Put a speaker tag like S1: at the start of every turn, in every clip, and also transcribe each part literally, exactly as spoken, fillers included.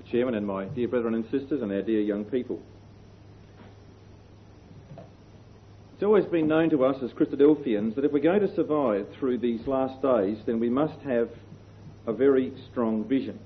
S1: Chairman and my dear brethren and sisters and our dear young people. It's always been known to us as Christadelphians that if we're going to survive through these last days, then we must have a very strong vision.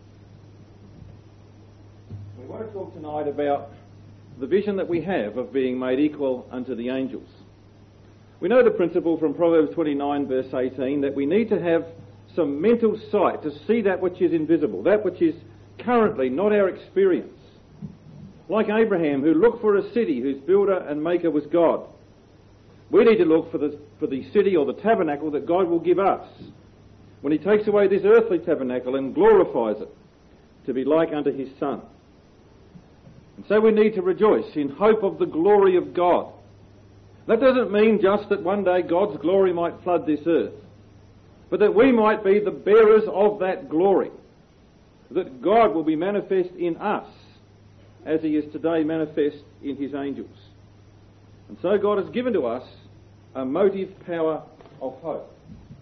S1: We want to talk tonight about the vision that we have of being made equal unto the angels. We know the principle from Proverbs twenty-nine verse eighteen that we need to have some mental sight to see that which is invisible, that which is currently not our experience. Like Abraham, who looked for a city whose builder and maker was God, we need to look for the, for the city or the tabernacle that God will give us when he takes away this earthly tabernacle and glorifies it to be like unto his Son. And so we need to rejoice in hope of the glory of God. That doesn't mean just that one day God's glory might flood this earth, but that we might be the bearers of that glory, that God will be manifest in us as he is today manifest in his angels. And so God has given to us a motive power of hope.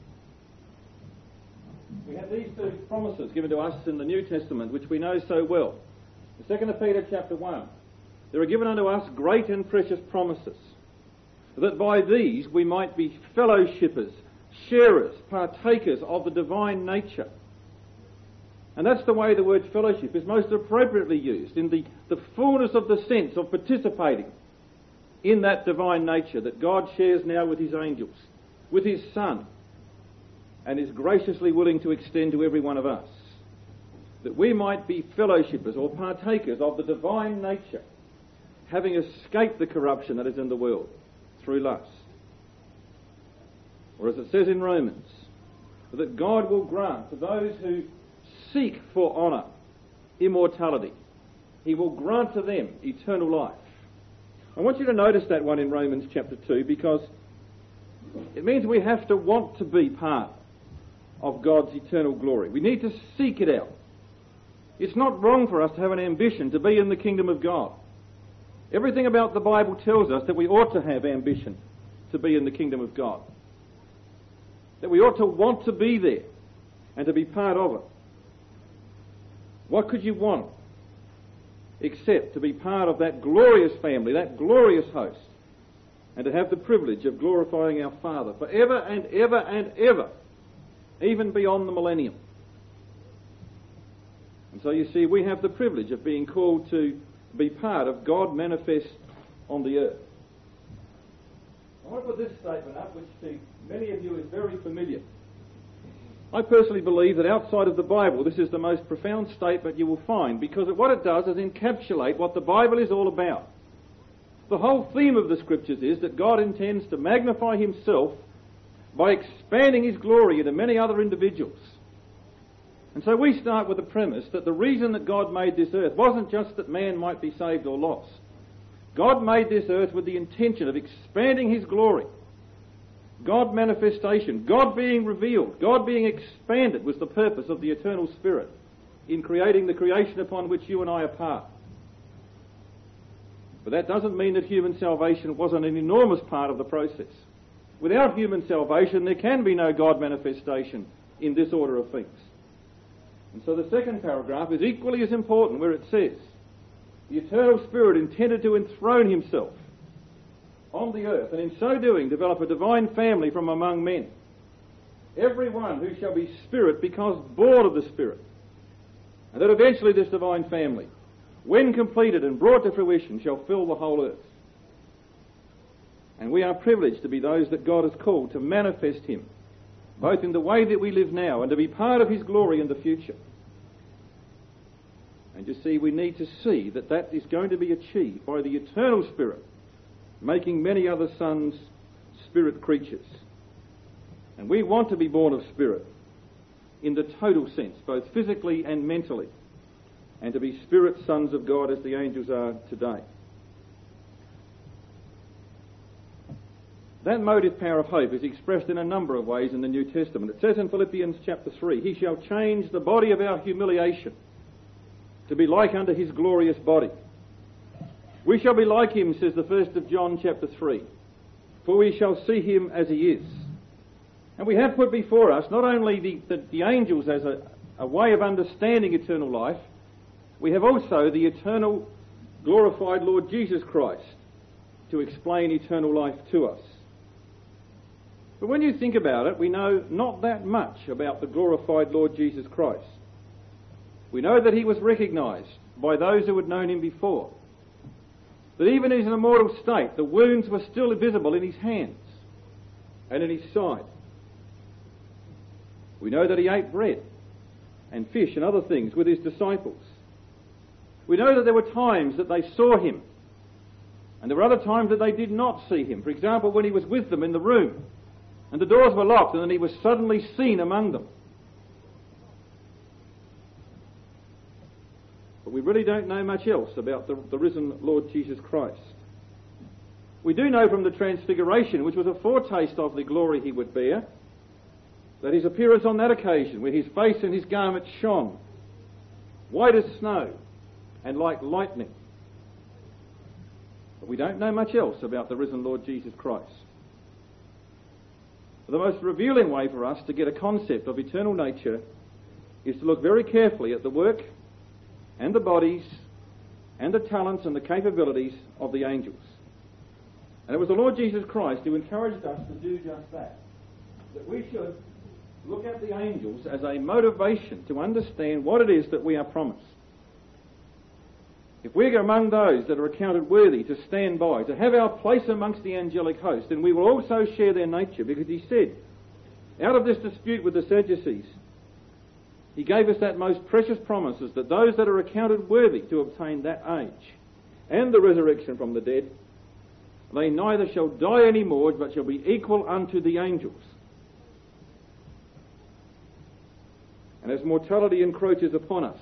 S1: We have these two promises given to us in the New Testament, which we know so well. In Second Peter chapter one, there are given unto us great and precious promises, that by these we might be fellowshippers, sharers, partakers of the divine nature. And that's the way the word fellowship is most appropriately used, in the, the fullness of the sense of participating in that divine nature that God shares now with his angels, with his Son, and is graciously willing to extend to every one of us, that we might be fellowshippers or partakers of the divine nature, having escaped the corruption that is in the world through lust. Or as it says in Romans, that God will grant to those who seek for honour, immortality, he will grant to them eternal life. I want you to notice that one in Romans chapter two, because it means we have to want to be part of God's eternal glory. We need to seek it out. It's not wrong for us to have an ambition to be in the kingdom of God. Everything about the Bible tells us that we ought to have ambition to be in the kingdom of God, that we ought to want to be there and to be part of it. What could you want except to be part of that glorious family, that glorious host, and to have the privilege of glorifying our Father forever and ever and ever, even beyond the millennium. And so you see, we have the privilege of being called to be part of God manifest on the earth. I want to put this statement up, which to many of you is very familiar. I personally believe that outside of the Bible, this is the most profound statement you will find, because what it does is encapsulate what the Bible is all about. The whole theme of the Scriptures is that God intends to magnify himself by expanding his glory into many other individuals. And so we start with the premise that the reason that God made this earth wasn't just that man might be saved or lost. God made this earth with the intention of expanding his glory. God manifestation, God being revealed, God being expanded was the purpose of the eternal Spirit in creating the creation upon which you and I are part. But that doesn't mean that human salvation wasn't an enormous part of the process. Without human salvation, there can be no God manifestation in this order of things. And so the second paragraph is equally as important, where it says, the eternal Spirit intended to enthrone himself on the earth, and in so doing develop a divine family from among men. Every one who shall be spirit because born of the Spirit. And that eventually this divine family, when completed and brought to fruition, shall fill the whole earth. And we are privileged to be those that God has called to manifest him, both in the way that we live now and to be part of his glory in the future. And you see, we need to see that that is going to be achieved by the eternal Spirit, making many other sons spirit creatures. And we want to be born of Spirit in the total sense, both physically and mentally, and to be spirit sons of God as the angels are today. That motive power of hope is expressed in a number of ways in the New Testament. It says in Philippians chapter three, he shall change the body of our humiliation to be like unto his glorious body. We shall be like him, says the first of John chapter three, for we shall see him as he is. And we have put before us not only the, the, the angels as a, a way of understanding eternal life, we have also the eternal, glorified Lord Jesus Christ to explain eternal life to us. But when you think about it, we know not that much about the glorified Lord Jesus Christ. We know that he was recognised by those who had known him before. That even in his immortal state, the wounds were still visible in his hands and in his side. We know that he ate bread and fish and other things with his disciples. We know that there were times that they saw him, and there were other times that they did not see him. For example, when he was with them in the room, and the doors were locked, and then he was suddenly seen among them. But we really don't know much else about the, the risen Lord Jesus Christ. We do know from the Transfiguration, which was a foretaste of the glory he would bear, that his appearance on that occasion, where his face and his garment shone, white as snow and like lightning. But we don't know much else about the risen Lord Jesus Christ. The most revealing way for us to get a concept of eternal nature is to look very carefully at the work and the bodies and the talents and the capabilities of the angels. And it was the Lord Jesus Christ who encouraged us to do just that. That we should look at the angels as a motivation to understand what it is that we are promised. If we're among those that are accounted worthy to stand by, to have our place amongst the angelic host, then we will also share their nature, because he said, out of this dispute with the Sadducees, he gave us that most precious promises, that those that are accounted worthy to obtain that age and the resurrection from the dead, they neither shall die any more, but shall be equal unto the angels. And as mortality encroaches upon us,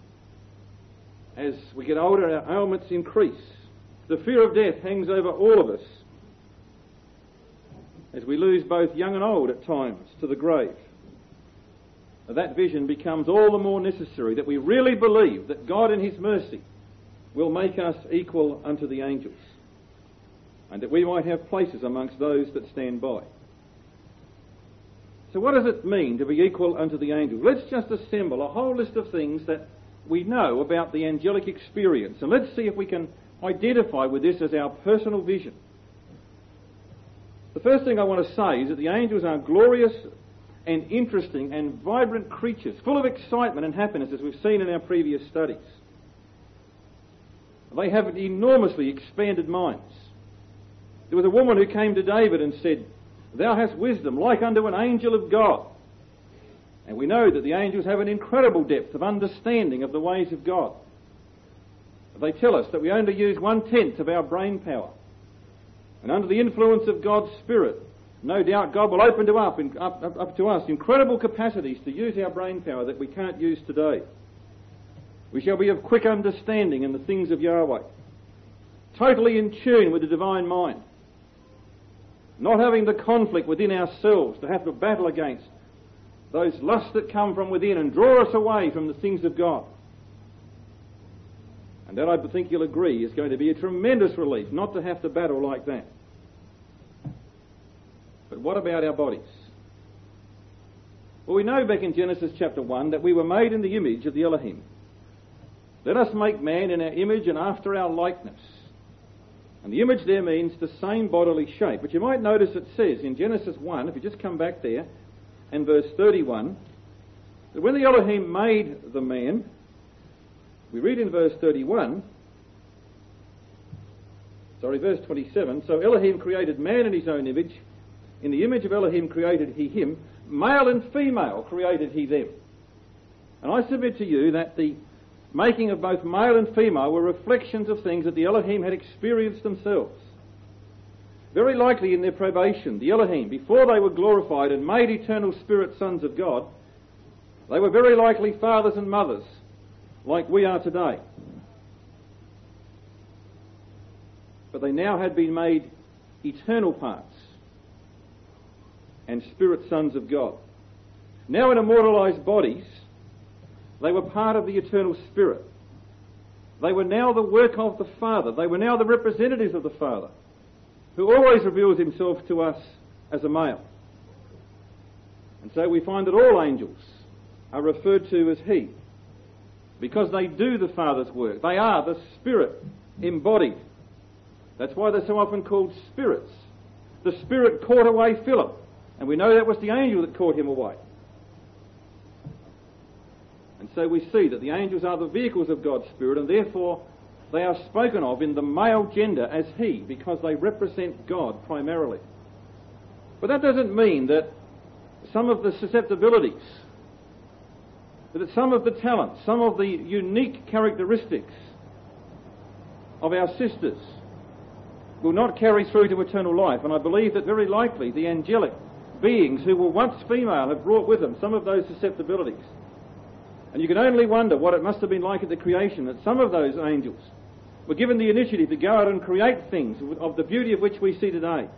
S1: as we get older, our ailments increase. The fear of death hangs over all of us, as we lose both young and old at times to the grave. That vision becomes all the more necessary, that we really believe that God in his mercy will make us equal unto the angels, and that we might have places amongst those that stand by. So what does it mean to be equal unto the angels? Let's just assemble a whole list of things that we know about the angelic experience, and let's see if we can identify with this as our personal vision. The first thing I want to say is that the angels are glorious and interesting and vibrant creatures, full of excitement and happiness, as we've seen in our previous studies. They have enormously expanded minds. There was a woman who came to David and said, "Thou hast wisdom like unto an angel of God." And we know that the angels have an incredible depth of understanding of the ways of God. They tell us that we only use one-tenth of our brain power. And under the influence of God's Spirit, no doubt God will open to up, up, up, up to us incredible capacities to use our brain power that we can't use today. We shall be of quick understanding in the things of Yahweh, totally in tune with the divine mind, not having the conflict within ourselves to have to battle against those lusts that come from within and draw us away from the things of God. And that, I think you'll agree, is going to be a tremendous relief not to have to battle like that. But what about our bodies? Well, we know back in Genesis chapter one that we were made in the image of the Elohim. Let us make man in our image and after our likeness. And the image there means the same bodily shape. But you might notice it says in Genesis one, if you just come back there, and verse thirty-one, that when the Elohim made the man, we read in verse thirty-one, sorry, verse twenty-seven, so Elohim created man in his own image. In the image of Elohim created he him. Male and female created he them. And I submit to you that the making of both male and female were reflections of things that the Elohim had experienced themselves. Very likely in their probation, the Elohim, before they were glorified and made eternal spirit sons of God, they were very likely fathers and mothers, like we are today. But they now had been made eternal parts and spirit sons of God. Now in immortalized bodies, they were part of the eternal Spirit. They were now the work of the Father. They were now the representatives of the Father, who always reveals himself to us as a male. And so we find that all angels are referred to as he. because they do the Father's work. They are the Spirit embodied. That's why they're so often called spirits. The Spirit caught away Philip, and we know that was the angel that caught him away. And so we see that the angels are the vehicles of God's Spirit, and therefore they are spoken of in the male gender as he, because they represent God primarily. But that doesn't mean that some of the susceptibilities, that some of the talents, some of the unique characteristics of our sisters will not carry through to eternal life. And I believe that very likely the angelic beings who were once female have brought with them some of those susceptibilities. And you can only wonder what it must have been like at the creation, that some of those angels were given the initiative to go out and create things of the beauty of which we see today.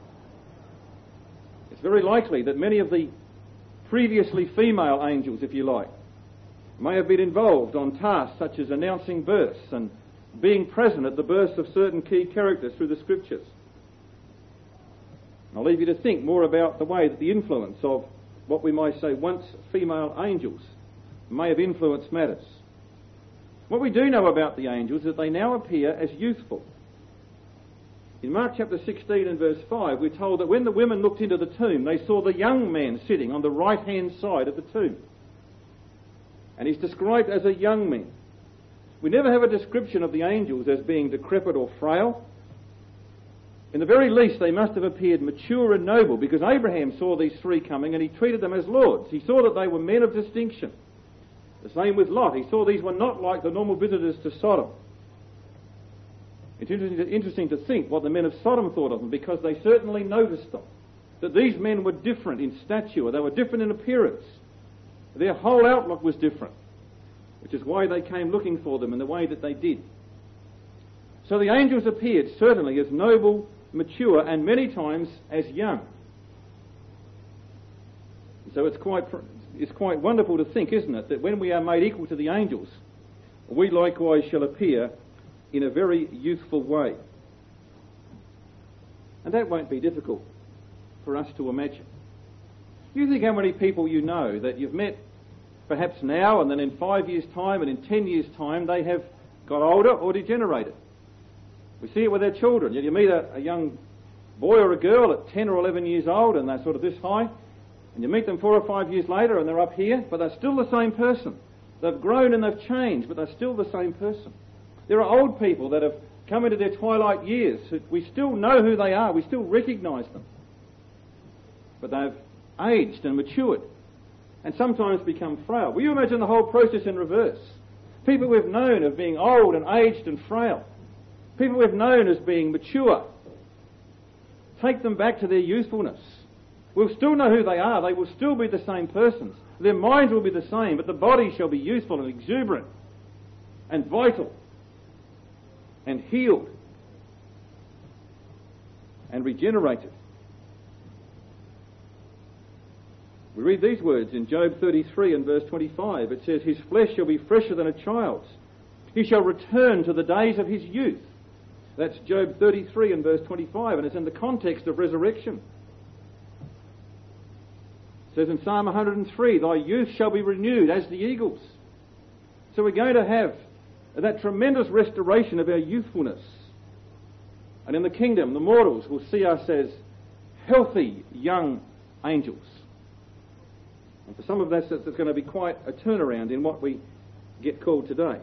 S1: It's very likely that many of the previously female angels, if you like, may have been involved on tasks such as announcing births and being present at the births of certain key characters through the Scriptures. I'll leave you to think more about the way that the influence of what we might say once female angels may have influenced matters. What we do know about the angels is that they now appear as youthful. In Mark chapter sixteen and verse five, we're told that when the women looked into the tomb, they saw the young man sitting on the right-hand side of the tomb. And he's described as a young man. We never have a description of the angels as being decrepit or frail. In the very least, they must have appeared mature and noble, because Abraham saw these three coming and he treated them as lords. He saw that they were men of distinction. The same with Lot. He saw these were not like the normal visitors to Sodom. It's interesting to, interesting to think what the men of Sodom thought of them, because they certainly noticed them. That these men were different in stature. They were different in appearance. Their whole outlook was different, which is why they came looking for them in the way that they did. So the angels appeared certainly as noble, mature, and many times as young. So it's quite it's quite wonderful to think, isn't it, that when we are made equal to the angels, we likewise shall appear in a very youthful way. And that won't be difficult for us to imagine. You think how many people you know that you've met perhaps now, and then in five years' time and in ten years' time they have got older or degenerated. We see it with our children. You meet a, a young boy or a girl at ten or eleven years old and they're sort of this high, and you meet them four or five years later and they're up here, but they're still the same person. They've grown and they've changed, but they're still the same person. There are old people that have come into their twilight years. We still know who they are. We still recognise them. But they've aged and matured and sometimes become frail. Will you imagine the whole process in reverse? People we've known of being old and aged and frail. People we've known as being mature. Take them back to their youthfulness. We'll still know who they are. They will still be the same persons. Their minds will be the same, but the body shall be youthful and exuberant and vital and healed and regenerated. We read these words in Job thirty-three and verse twenty-five. It says, "His flesh shall be fresher than a child's. He shall return to the days of his youth." That's Job thirty-three and verse twenty-five, and it's in the context of resurrection. It says in Psalm one hundred three, "Thy youth shall be renewed as the eagles." So we're going to have that tremendous restoration of our youthfulness. And in the kingdom, the mortals will see us as healthy young angels. And for some of us, it's going to be quite a turnaround in what we get called today.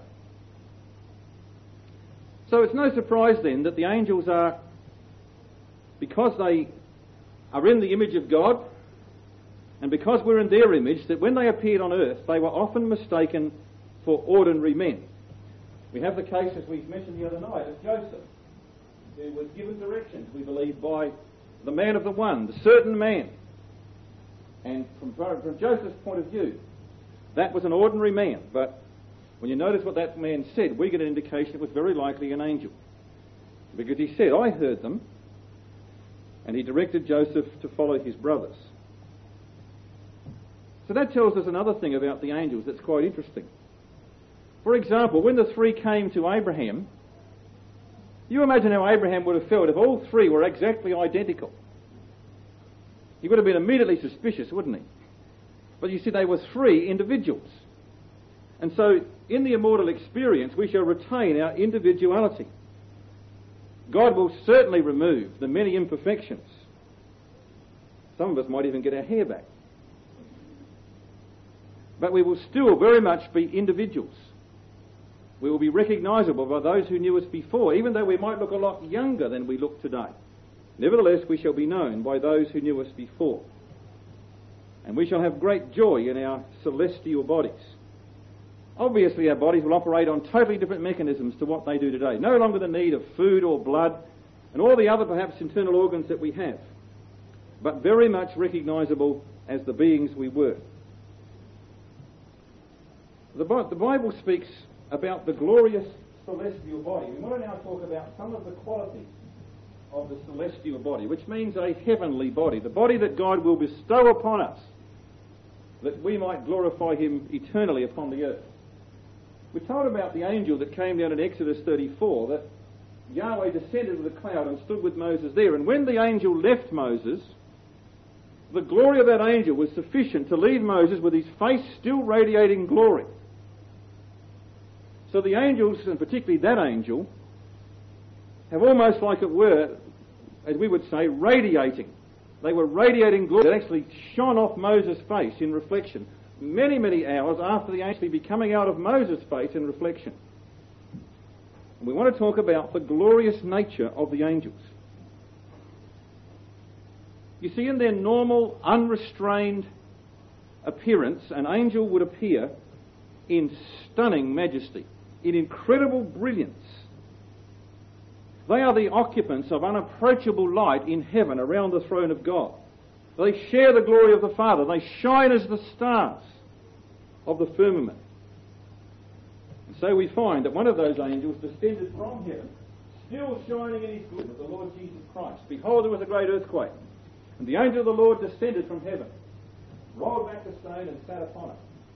S1: So it's no surprise then that the angels are, because they are in the image of God, and because we're in their image, that when they appeared on earth, they were often mistaken for ordinary men. We have the case, as we mentioned the other night, of Joseph, who was given directions, we believe, by the man of the one, the certain man. And from, from Joseph's point of view, that was an ordinary man. But when you notice what that man said, we get an indication it was very likely an angel. Because he said, "I heard them," and he directed Joseph to follow his brothers. So that tells us another thing about the angels that's quite interesting. For example, when the three came to Abraham, you imagine how Abraham would have felt if all three were exactly identical. He would have been immediately suspicious, wouldn't he? But you see, they were three individuals. And so in the immortal experience we shall retain our individuality. God will certainly remove the many imperfections. Some of us might even get our hair back. But we will still very much be individuals. We will be recognisable by those who knew us before, even though we might look a lot younger than we look today. Nevertheless, we shall be known by those who knew us before. And we shall have great joy in our celestial bodies. Obviously, our bodies will operate on totally different mechanisms to what they do today. No longer the need of food or blood and all the other perhaps internal organs that we have, but very much recognisable as the beings we were. The, the Bible speaks about the glorious celestial body. We want to now talk about some of the qualities of the celestial body, which means a heavenly body, the body that God will bestow upon us, that we might glorify him eternally upon the earth. We're told about the angel that came down in Exodus thirty-four, that Yahweh descended with a cloud and stood with Moses there. And when the angel left Moses, the glory of that angel was sufficient to leave Moses with his face still radiating glory. So the angels, and particularly that angel, have almost like it were, as we would say, radiating. They were radiating glory that actually shone off Moses' face in reflection many, many hours after the angel be coming out of Moses' face in reflection. And we want to talk about the glorious nature of the angels. You see, in their normal, unrestrained appearance, an angel would appear in stunning majesty, in incredible brilliance. They are the occupants of unapproachable light in heaven around the throne of God. They share the glory of the Father. They shine as the stars of the firmament. And so we find that one of those angels descended from heaven, still shining in his glory, the Lord Jesus Christ. Behold, there was a great earthquake, and the angel of the Lord descended from heaven, rolled back the stone and sat upon it.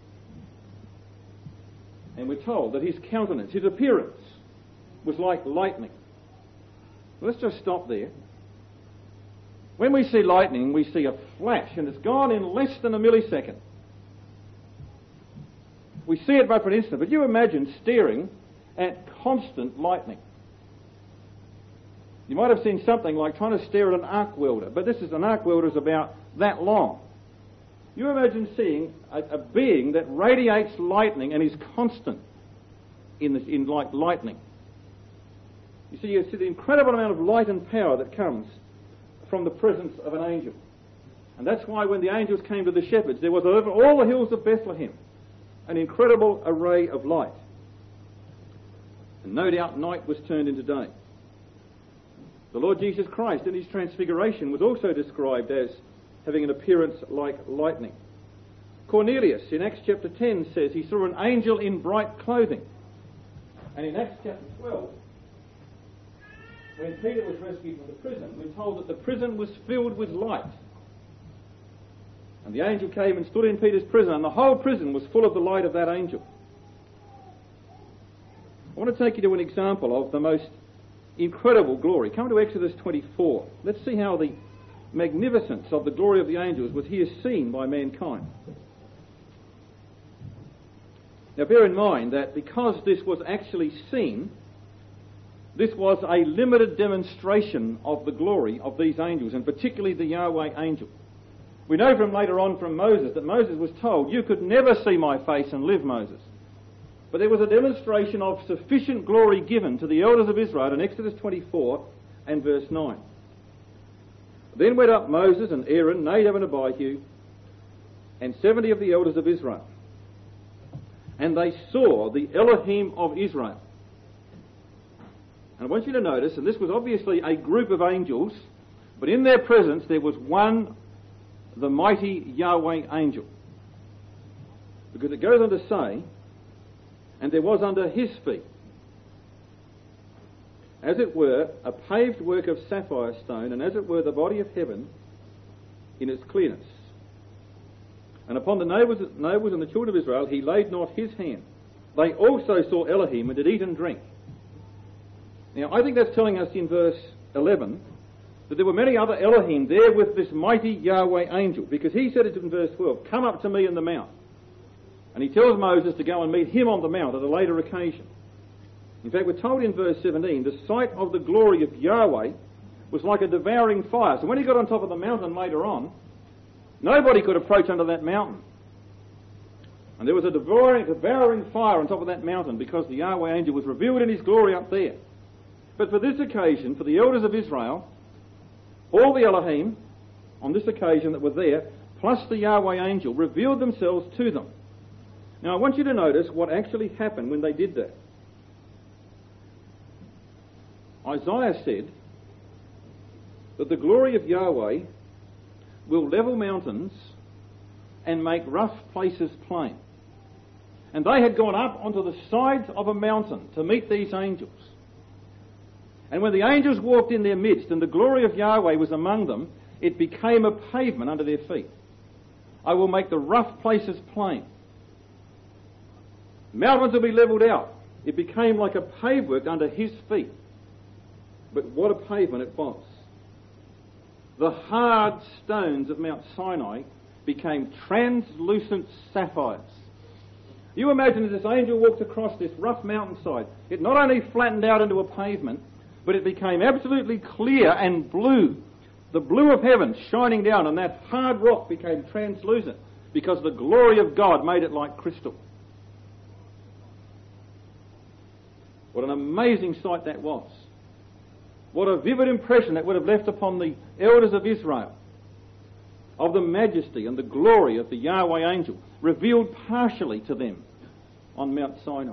S1: And we're told that his countenance, his appearance, was like lightning. Let's just stop there. When we see lightning, we see a flash, and it's gone in less than a millisecond. We see it but for an instant, but you imagine staring at constant lightning. You might have seen something like trying to stare at an arc welder, but this is an arc welder is about that long. You imagine seeing a, a being that radiates lightning and is constant in, the, in like lightning. You see, you see the incredible amount of light and power that comes from the presence of an angel. And that's why when the angels came to the shepherds, there was over all the hills of Bethlehem an incredible array of light. And no doubt night was turned into day. The Lord Jesus Christ in his transfiguration was also described as having an appearance like lightning. Cornelius in Acts chapter ten says he saw an angel in bright clothing. And in Acts chapter twelve, when Peter was rescued from the prison, we're told that the prison was filled with light. And the angel came and stood in Peter's prison, and the whole prison was full of the light of that angel. I want to take you to an example of the most incredible glory. Come to Exodus twenty-four. Let's see how the magnificence of the glory of the angels was here seen by mankind. Now bear in mind that because this was actually seen, this was a limited demonstration of the glory of these angels, and particularly the Yahweh angel. We know from later on from Moses that Moses was told, you could never see my face and live, Moses. But there was a demonstration of sufficient glory given to the elders of Israel in Exodus twenty-four and verse nine. Then went up Moses and Aaron, Nadab and Abihu, and seventy of the elders of Israel. And they saw the Elohim of Israel. And I want you to notice, and this was obviously a group of angels, but in their presence there was one, the mighty Yahweh angel. Because it goes on to say, and there was under his feet, as it were, a paved work of sapphire stone, and as it were, the body of heaven in its clearness. And upon the nobles, nobles and the children of Israel he laid not his hand. They also saw Elohim and did eat and drink. Now, I think that's telling us in verse eleven that there were many other Elohim there with this mighty Yahweh angel, because he said it in verse twelve, come up to me in the mount. And he tells Moses to go and meet him on the mount at a later occasion. In fact, we're told in verse seventeen, the sight of the glory of Yahweh was like a devouring fire. So when he got on top of the mountain later on, nobody could approach under that mountain. And there was a devouring, devouring fire on top of that mountain because the Yahweh angel was revealed in his glory up there. But for this occasion, for the elders of Israel, all the Elohim on this occasion that were there, plus the Yahweh angel, revealed themselves to them. Now I want you to notice what actually happened when they did that. Isaiah said that the glory of Yahweh will level mountains and make rough places plain. And they had gone up onto the sides of a mountain to meet these angels. And when the angels walked in their midst and the glory of Yahweh was among them, it became a pavement under their feet. I will make the rough places plain. Mountains will be levelled out. It became like a pavework under his feet. But what a pavement it was. The hard stones of Mount Sinai became translucent sapphires. You imagine as this angel walked across this rough mountainside, it not only flattened out into a pavement, but it became absolutely clear and blue. The blue of heaven shining down, and that hard rock became translucent because the glory of God made it like crystal. What an amazing sight that was. What a vivid impression that would have left upon the elders of Israel of the majesty and the glory of the Yahweh angel revealed partially to them on Mount Sinai.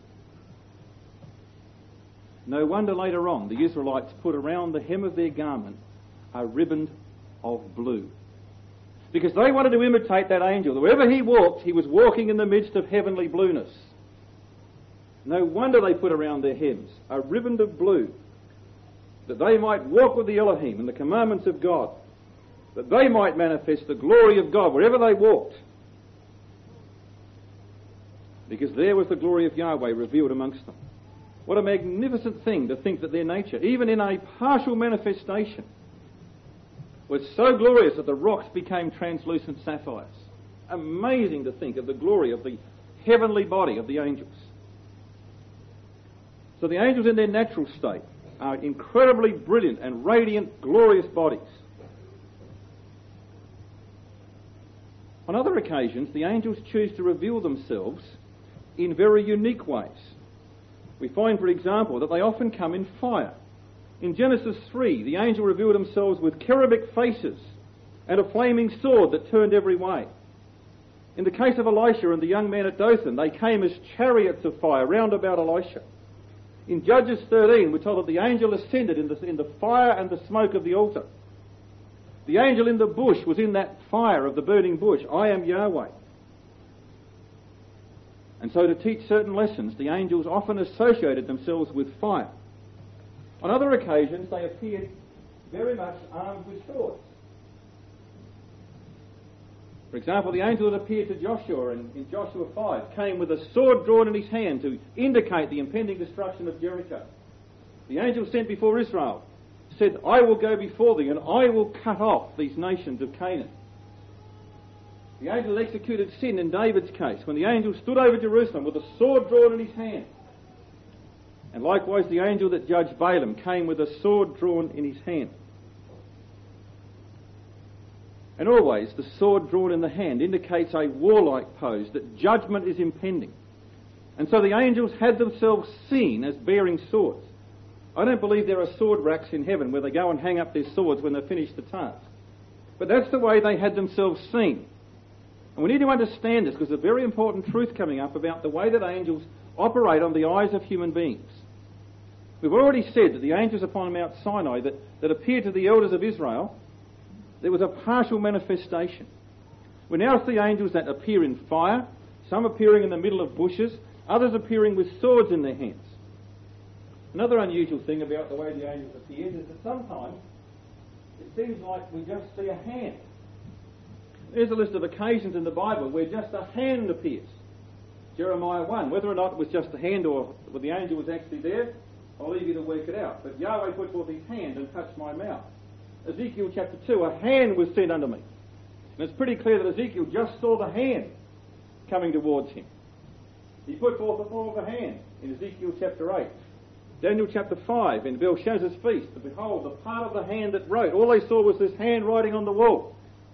S1: No wonder later on the Israelites put around the hem of their garment a riband of blue, because they wanted to imitate that angel. Wherever he walked, he was walking in the midst of heavenly blueness. No wonder they put around their hems a riband of blue, that they might walk with the Elohim and the commandments of God, that they might manifest the glory of God wherever they walked. Because there was the glory of Yahweh revealed amongst them. What a magnificent thing to think that their nature, even in a partial manifestation, was so glorious that the rocks became translucent sapphires. Amazing to think of the glory of the heavenly body of the angels. So the angels in their natural state are incredibly brilliant and radiant, glorious bodies. On other occasions, the angels choose to reveal themselves in very unique ways. We find, for example, that they often come in fire. In Genesis three, the angel revealed themselves with cherubic faces and a flaming sword that turned every way. In the case of Elisha and the young man at Dothan, they came as chariots of fire round about Elisha. In Judges thirteen, we're told that the angel ascended in the, in the fire and the smoke of the altar. The angel in the bush was in that fire of the burning bush. I am Yahweh. And so to teach certain lessons, the angels often associated themselves with fire. On other occasions, they appeared very much armed with swords. For example, the angel that appeared to Joshua in, in Joshua five came with a sword drawn in his hand to indicate the impending destruction of Jericho. The angel sent before Israel said, I will go before thee and I will cut off these nations of Canaan. The angel that executed sin in David's case, when the angel stood over Jerusalem with a sword drawn in his hand. And likewise the angel that judged Balaam came with a sword drawn in his hand. And always the sword drawn in the hand indicates a warlike pose, that judgment is impending. And so the angels had themselves seen as bearing swords. I don't believe there are sword racks in heaven where they go and hang up their swords when they've finished the task. But that's the way they had themselves seen. And we need to understand this because there's a very important truth coming up about the way that angels operate on the eyes of human beings. We've already said that the angels upon Mount Sinai that, that appeared to the elders of Israel, there was a partial manifestation. We now see angels that appear in fire, some appearing in the middle of bushes, others appearing with swords in their hands. Another unusual thing about the way the angels appear is that sometimes it seems like we just see a hand. There's a list of occasions in the Bible where just a hand appears. Jeremiah one, whether or not it was just a hand or whether the angel was actually there, I'll leave you to work it out. But Yahweh put forth his hand and touched my mouth. Ezekiel chapter two, a hand was sent unto me. And it's pretty clear that Ezekiel just saw the hand. coming towards him. He put forth the form of a hand in Ezekiel chapter eight. Daniel chapter five in Belshazzar's feast. And behold, the part of the hand that wrote. All they saw was this hand writing on the wall.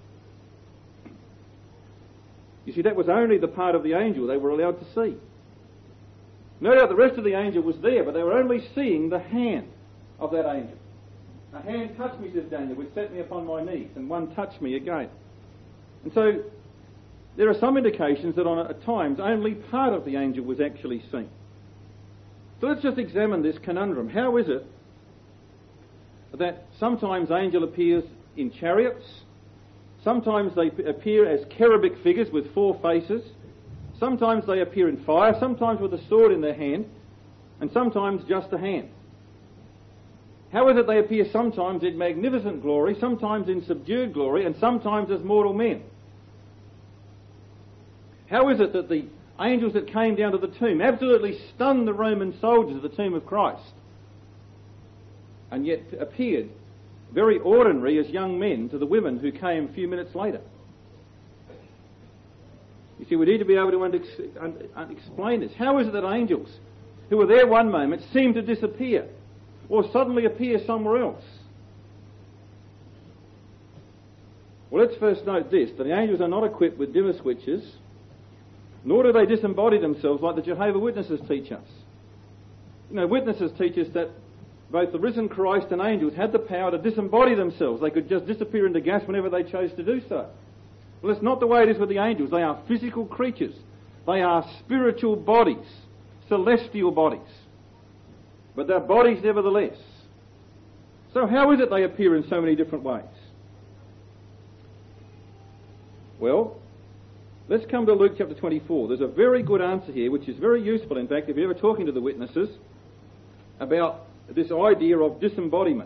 S1: You see, that was only the part of the angel they were allowed to see. No doubt the rest of the angel was there, but they were only seeing the hand of that angel. A hand touched me, says Daniel, which set me upon my knees, and one touched me again. And so there are some indications that on, at times only part of the angel was actually seen. So let's just examine this conundrum. How is it that sometimes angel appears in chariots, sometimes they appear as cherubic figures with four faces, sometimes they appear in fire, sometimes with a sword in their hand, and sometimes just a hand? How is it they appear sometimes in magnificent glory, sometimes in subdued glory, and sometimes as mortal men? How is it that the angels that came down to the tomb absolutely stunned the Roman soldiers at the tomb of Christ, and yet appeared very ordinary as young men to the women who came a few minutes later? You see, we need to be able to un- un- un- explain this. How is it that angels who were there one moment seem to disappear or suddenly appear somewhere else? Well, let's first note this, that the angels are not equipped with dimmer switches, nor do they disembody themselves like the Jehovah's Witnesses teach us. You know, witnesses teach us that both the risen Christ and angels had the power to disembody themselves. They could just disappear into gas whenever they chose to do so. Well, it's not the way it is with the angels. They are physical creatures. They are spiritual bodies, celestial bodies. But they're bodies nevertheless. So how is it they appear in so many different ways? Well, let's come to Luke chapter twenty-four. There's a very good answer here, which is very useful, in fact, if you're ever talking to the witnesses about this idea of disembodiment.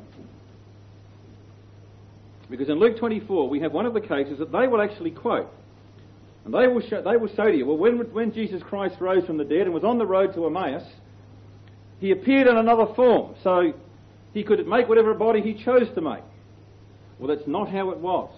S1: Because in Luke twenty-four, we have one of the cases that they will actually quote. And they will, show, they will say to you, well, when, when Jesus Christ rose from the dead and was on the road to Emmaus, he appeared in another form, so he could make whatever body he chose to make. Well, that's not how it was.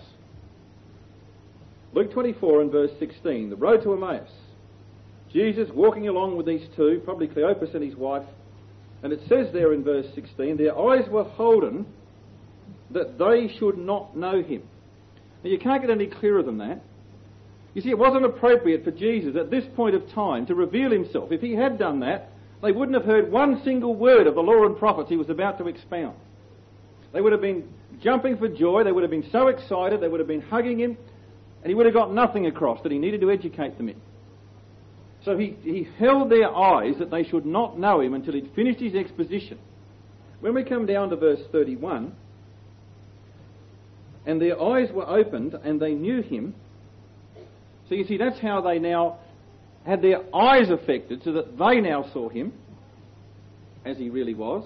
S1: Luke twenty-four and verse sixteen, the road to Emmaus. Jesus walking along with these two, probably Cleopas and his wife, and it says there in verse sixteen, their eyes were holden that they should not know him. Now you can't get any clearer than that. You see, it wasn't appropriate for Jesus at this point of time to reveal himself. If he had done that, they wouldn't have heard one single word of the law and prophets he was about to expound. They would have been jumping for joy, they would have been so excited, they would have been hugging him, and he would have got nothing across that he needed to educate them in. So he, he held their eyes that they should not know him until he'd finished his exposition. When we come down to verse thirty-one, and their eyes were opened and they knew him. So you see, that's how they now had their eyes affected, so that they now saw him as he really was.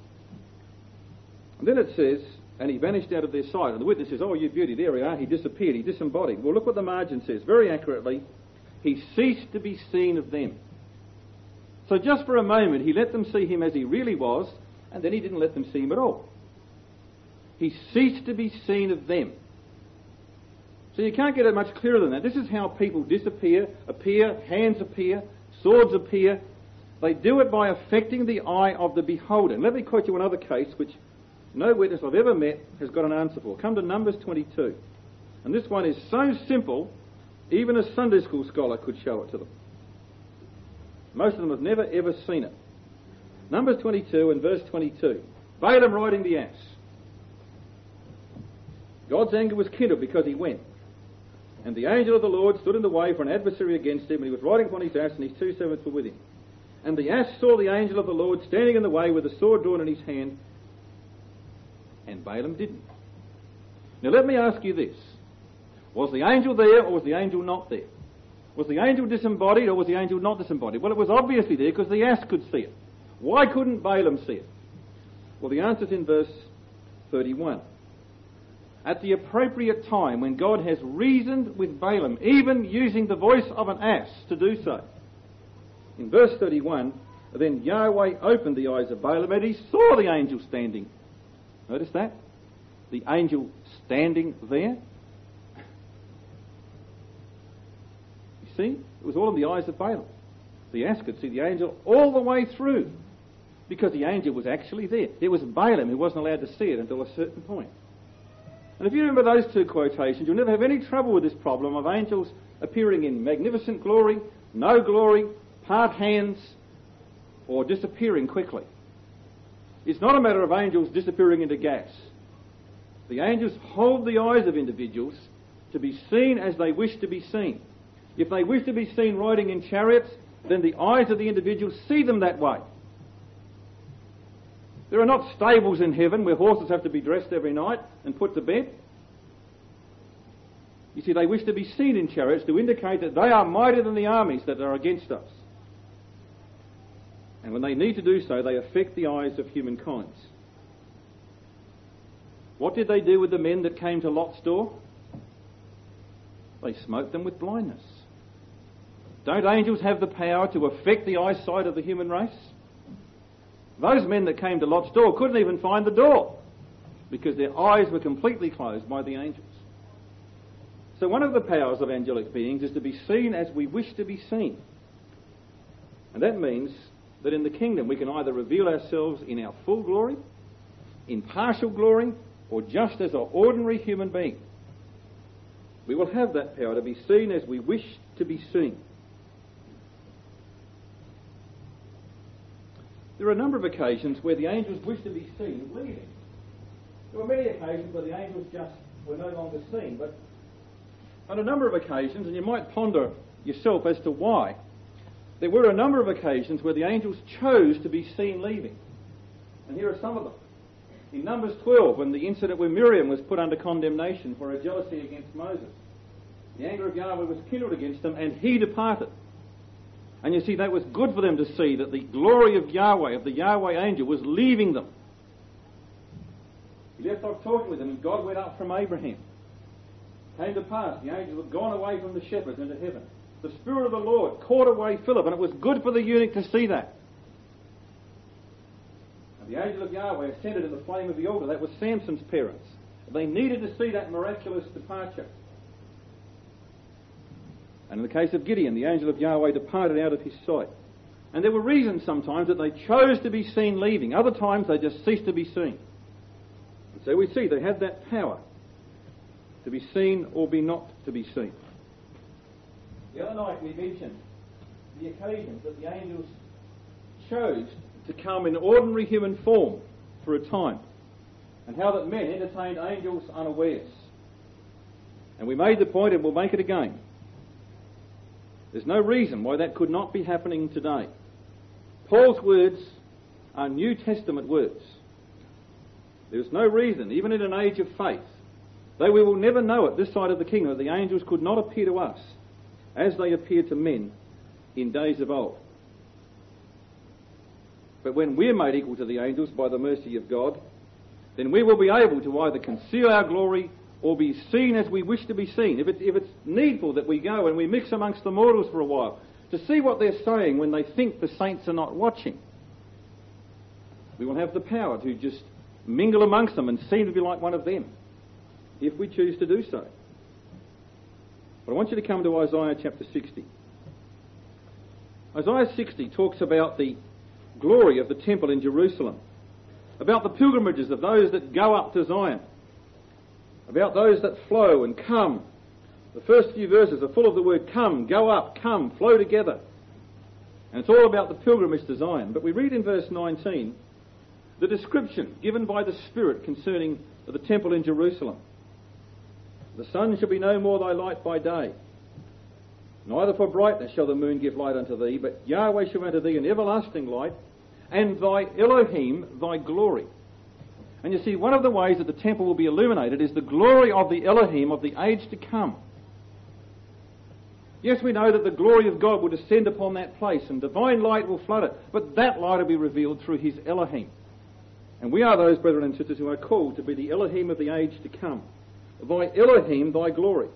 S1: And then it says, and he vanished out of their sight. And the witness says, oh, you beauty, there we are. He disappeared, he disembodied. Well, look what the margin says, very accurately. He ceased to be seen of them. So just for a moment, he let them see him as he really was, and then he didn't let them see him at all. He ceased to be seen of them. So you can't get it much clearer than that. This is how people disappear, appear, hands appear, swords appear. They do it by affecting the eye of the beholder. And let me quote you another case which no witness I've ever met has got an answer for. Come to Numbers twenty-two. And this one is so simple, even a Sunday school scholar could show it to them. Most of them have never ever seen it. Numbers twenty-two and verse twenty-two. Balaam riding the ass. God's anger was kindled because he went. And the angel of the Lord stood in the way for an adversary against him, and he was riding upon his ass, and his two servants were with him. And the ass saw the angel of the Lord standing in the way with a sword drawn in his hand, and Balaam didn't. Now let me ask you this. Was the angel there, or was the angel not there? Was the angel disembodied, or was the angel not disembodied? Well, it was obviously there because the ass could see it. Why couldn't Balaam see it? Well, the answer's in verse thirty-one. At the appropriate time, when God has reasoned with Balaam, even using the voice of an ass to do so. In verse thirty-one, then Yahweh opened the eyes of Balaam, and he saw the angel standing. Notice that? The angel standing there. You see? It was all in the eyes of Balaam. The ass could see the angel all the way through because the angel was actually there. It was Balaam who wasn't allowed to see it until a certain point. And if you remember those two quotations, you'll never have any trouble with this problem of angels appearing in magnificent glory, no glory, part hands, or disappearing quickly. It's not a matter of angels disappearing into gas. The angels hold the eyes of individuals to be seen as they wish to be seen. If they wish to be seen riding in chariots, then the eyes of the individuals see them that way. There are not stables in heaven where horses have to be dressed every night and put to bed. You see, they wish to be seen in chariots to indicate that they are mightier than the armies that are against us. And when they need to do so, they affect the eyes of humankind. What did they do with the men that came to Lot's door? They smote them with blindness. Don't angels have the power to affect the eyesight of the human race? Those men that came to Lot's door couldn't even find the door because their eyes were completely closed by the angels. So one of the powers of angelic beings is to be seen as we wish to be seen. And that means that in the kingdom we can either reveal ourselves in our full glory, in partial glory, or just as an ordinary human being. We will have that power to be seen as we wish to be seen. There are a number of occasions where the angels wish to be seen leaving. There were many occasions where the angels just were no longer seen, but on a number of occasions, and you might ponder yourself as to why, there were a number of occasions where the angels chose to be seen leaving. And here are some of them. In Numbers twelve, when the incident where Miriam was put under condemnation for her jealousy against Moses, the anger of Yahweh was kindled against them, and he departed. And you see, that was good for them to see that the glory of Yahweh, of the Yahweh angel, was leaving them. He left off talking with them, and God went up from Abraham. Came to pass, the angels had gone away from the shepherds into heaven. The Spirit of the Lord caught away Philip, and it was good for the eunuch to see that. And the angel of Yahweh ascended in the flame of the altar. That was Samson's parents. They needed to see that miraculous departure. And in the case of Gideon, the angel of Yahweh departed out of his sight. And there were reasons sometimes that they chose to be seen leaving. Other times they just ceased to be seen. And so we see they had that power to be seen or be not to be seen. The other night we mentioned the occasions that the angels chose to come in ordinary human form for a time, and how that men entertained angels unawares. And we made the point, and we'll make it again. There's no reason why that could not be happening today. Paul's words are New Testament words. There's no reason, even in an age of faith, though we will never know it this side of the kingdom, that the angels could not appear to us as they appeared to men in days of old. But when we're made equal to the angels by the mercy of God, then we will be able to either conceal our glory or be seen as we wish to be seen. If it's, if it's needful that we go and we mix amongst the mortals for a while to see what they're saying when they think the saints are not watching, we will have the power to just mingle amongst them and seem to be like one of them, if we choose to do so. But I want you to come to Isaiah chapter sixty. Isaiah sixty talks about the glory of the temple in Jerusalem, about the pilgrimages of those that go up to Zion, about those that flow and come. The first few verses are full of the word come, go up, come, flow together. And it's all about the pilgrimage to Zion. But we read in verse nineteen the description given by the Spirit concerning the temple in Jerusalem. The sun shall be no more thy light by day, neither for brightness shall the moon give light unto thee, but Yahweh shall unto thee an everlasting light, and thy Elohim thy glory. And you see, one of the ways that the temple will be illuminated is the glory of the Elohim of the age to come. Yes, we know that the glory of God will descend upon that place and divine light will flood it, but that light will be revealed through his Elohim. And we are those brethren and sisters who are called to be the Elohim of the age to come. Thy Elohim, thy glory.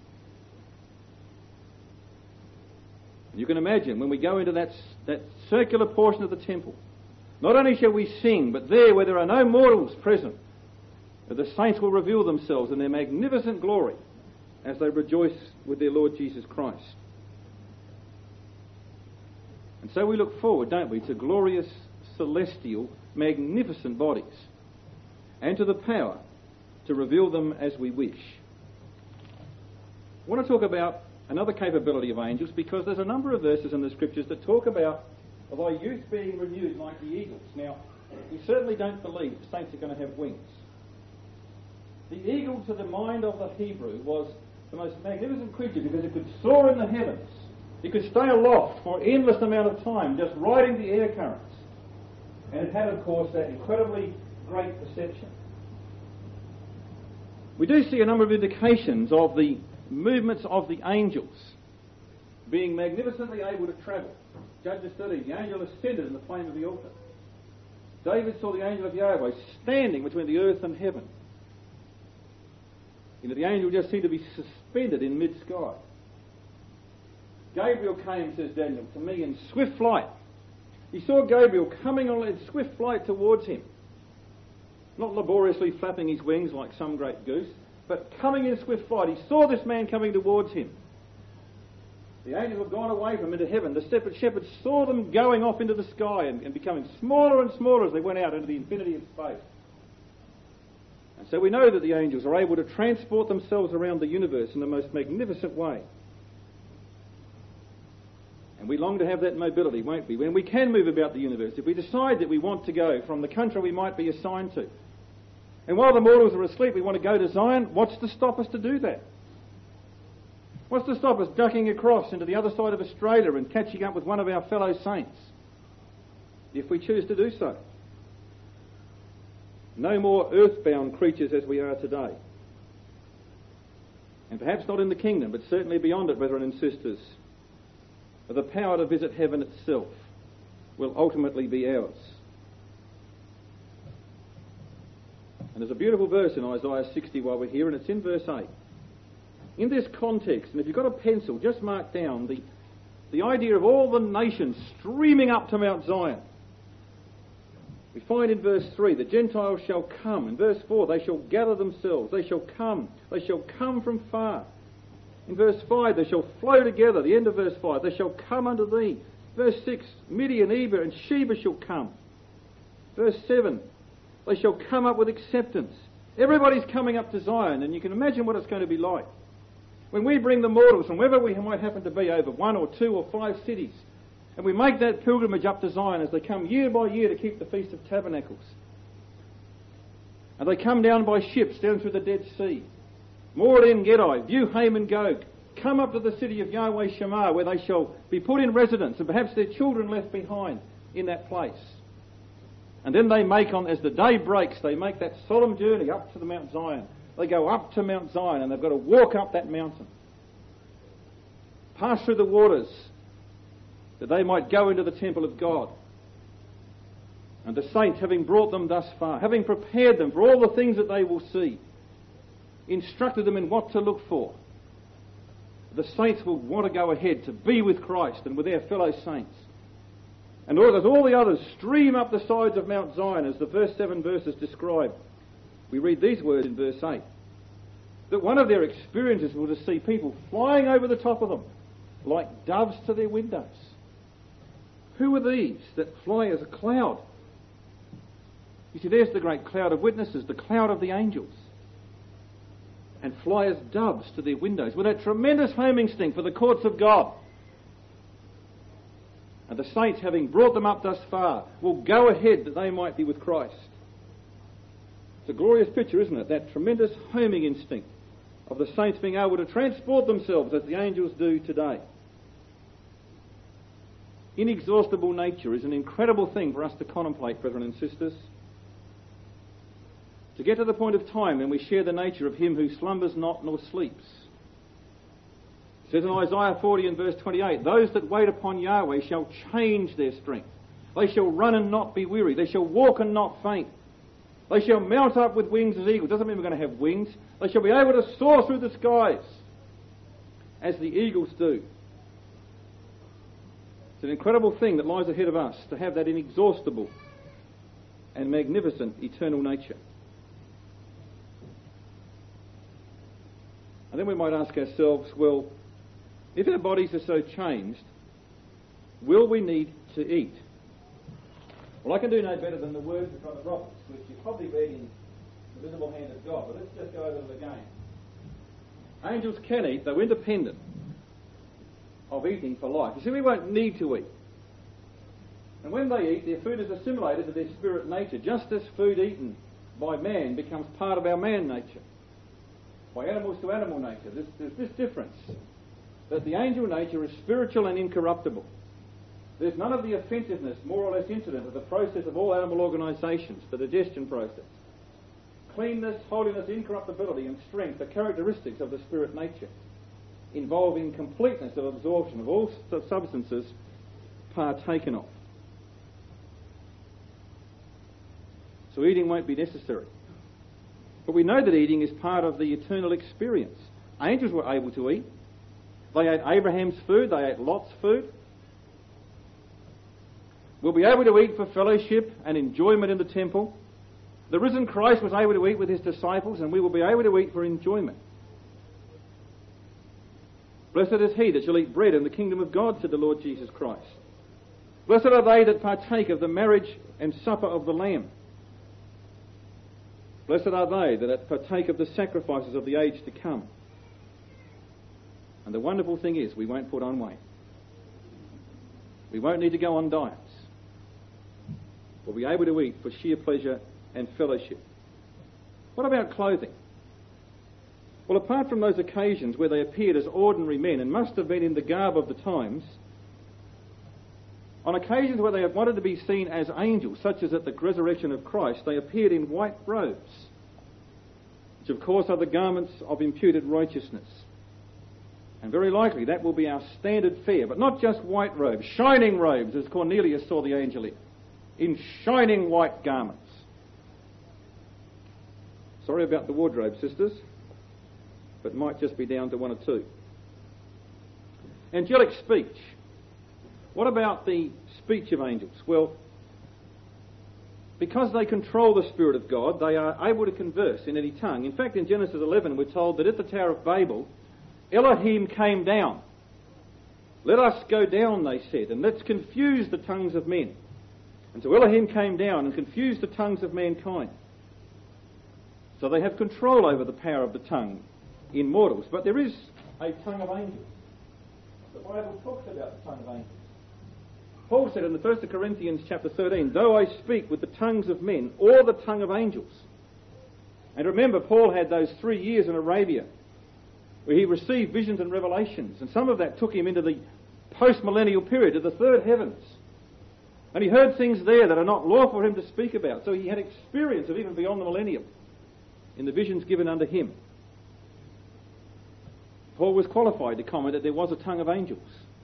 S1: You can imagine when we go into that, that circular portion of the temple, not only shall we sing, but there where there are no mortals present, the saints will reveal themselves in their magnificent glory as they rejoice with their Lord Jesus Christ. And so we look forward, don't we, to glorious, celestial, magnificent bodies, and to the power to reveal them as we wish. I want to talk about another capability of angels, because there's a number of verses in the Scriptures that talk about thy youth being renewed like the eagles. Now, we certainly don't believe the saints are going to have wings. The eagle, to the mind of the Hebrew, was the most magnificent creature because it could soar in the heavens. It could stay aloft for an endless amount of time, just riding the air currents. And it had, of course, that incredibly great perception. We do see a number of indications of the movements of the angels being magnificently able to travel. Judges thirteen, the angel ascended in the flame of the altar. David saw the angel of Yahweh standing between the earth and heaven. You know, the angel just seemed to be suspended in mid-sky. Gabriel came, says Daniel, to me in swift flight. He saw Gabriel coming on in swift flight towards him. Not laboriously flapping his wings like some great goose, but coming in swift flight. He saw this man coming towards him. The angels had gone away from him into heaven. The shepherd, shepherds saw them going off into the sky and, and becoming smaller and smaller as they went out into the infinity of space. And so we know that the angels are able to transport themselves around the universe in the most magnificent way. And we long to have that mobility, won't we? When we can move about the universe, if we decide that we want to go from the country we might be assigned to. And while the mortals are asleep, we want to go to Zion, what's to stop us to do that? What's to stop us ducking across into the other side of Australia and catching up with one of our fellow saints, if we choose to do so? No more earthbound creatures as we are today. And perhaps not in the kingdom, but certainly beyond it, brethren and sisters. The power to visit heaven itself will ultimately be ours. And there's a beautiful verse in Isaiah sixty while we're here, and it's in verse eight. In this context, and if you've got a pencil, just mark down the, the idea of all the nations streaming up to Mount Zion. We find in verse three, the Gentiles shall come. In verse four, they shall gather themselves. They shall come. They shall come from far. In verse five, they shall flow together. The end of verse five, they shall come unto thee. Verse six, Midian, Eber, and Sheba shall come. Verse seven, they shall come up with acceptance. Everybody's coming up to Zion, and you can imagine what it's going to be like. When we bring the mortals from wherever we might happen to be over one or two or five cities, and we make that pilgrimage up to Zion as they come year by year to keep the Feast of Tabernacles. And they come down by ships down through the Dead Sea. Moored En Gedi, view Haman Gog, come up to the city of Yahweh Shammah, where they shall be put in residence, and perhaps their children left behind in that place. And then they make on, as the day breaks, they make that solemn journey up to the Mount Zion. They go up to Mount Zion, and they've got to walk up that mountain, pass through the waters, that they might go into the temple of God. And the saints, having brought them thus far, having prepared them for all the things that they will see, instructed them in what to look for, the saints will want to go ahead to be with Christ and with their fellow saints. And all, as all the others stream up the sides of Mount Zion, as the verse seven verses describe, we read these words in verse eight, that one of their experiences was to see people flying over the top of them like doves to their windows. Who are these that fly as a cloud? You see, there's the great cloud of witnesses, the cloud of the angels, and fly as doves to their windows with that tremendous home instinct for the courts of God. And the saints, having brought them up thus far, will go ahead that they might be with Christ. It's a glorious picture, isn't it? That tremendous homing instinct of the saints being able to transport themselves as the angels do today. Inexhaustible nature is an incredible thing for us to contemplate, brethren and sisters. To get to the point of time when we share the nature of him who slumbers not nor sleeps. It says in Isaiah forty and verse twenty-eight, those that wait upon Yahweh shall change their strength. They shall run and not be weary. They shall walk and not faint. They shall mount up with wings as eagles. Doesn't mean we're going to have wings. They shall be able to soar through the skies as the eagles do. It's an incredible thing that lies ahead of us, to have that inexhaustible and magnificent eternal nature. And then we might ask ourselves, well, if our bodies are so changed, will we need to eat? Well, I can do no better than the words of Brother Roberts, which you probably read in The Visible Hand of God, but let's just go over them again. Angels can eat, though independent of eating for life. You see, we won't need to eat. And when they eat, their food is assimilated to their spirit nature, just as food eaten by man becomes part of our man nature. By animals to animal nature. There's, there's this difference, that the angel nature is spiritual and incorruptible. There's none of the offensiveness, more or less incident, of the process of all animal organisations, the digestion process. Cleanness, holiness, incorruptibility and strength are characteristics of the spirit nature, involving completeness of absorption of all substances partaken of. So eating won't be necessary. But we know that eating is part of the eternal experience. Angels were able to eat. They ate Abraham's food, they ate Lot's food. We'll be able to eat for fellowship and enjoyment in the temple. The risen Christ was able to eat with his disciples, and we will be able to eat for enjoyment. Blessed is he that shall eat bread in the kingdom of God, said the Lord Jesus Christ. Blessed are they that partake of the marriage and supper of the Lamb. Blessed are they that partake of the sacrifices of the age to come. And the wonderful thing is, we won't put on weight. We won't need to go on diets. We'll be able to eat for sheer pleasure and fellowship. What about clothing? Well, apart from those occasions where they appeared as ordinary men and must have been in the garb of the times, on occasions where they wanted to be seen as angels, such as at the resurrection of Christ, they appeared in white robes, which of course are the garments of imputed righteousness. And very likely that will be our standard fare, but not just white robes, shining robes, as Cornelius saw the angel in, in shining white garments. Sorry about the wardrobe, sisters, but might just be down to one or two. Angelic speech. What about the speech of angels? Well, because they control the Spirit of God, they are able to converse in any tongue. In fact, in Genesis eleven, we're told that at the Tower of Babel, Elohim came down. Let us go down, they said, and let's confuse the tongues of men. And so Elohim came down and confused the tongues of mankind. So they have control over the power of the tongue in mortals. But there is a tongue of angels. The Bible talks about the tongue of angels. Paul said in the First Corinthians chapter thirteen, though I speak with the tongues of men or the tongue of angels. And remember, Paul had those three years in Arabia where he received visions and revelations, and some of that took him into the post-millennial period, to the third heavens. And he heard things there that are not lawful for him to speak about. So he had experience of even beyond the millennium in the visions given unto him. Paul was qualified to comment that there was a tongue of angels.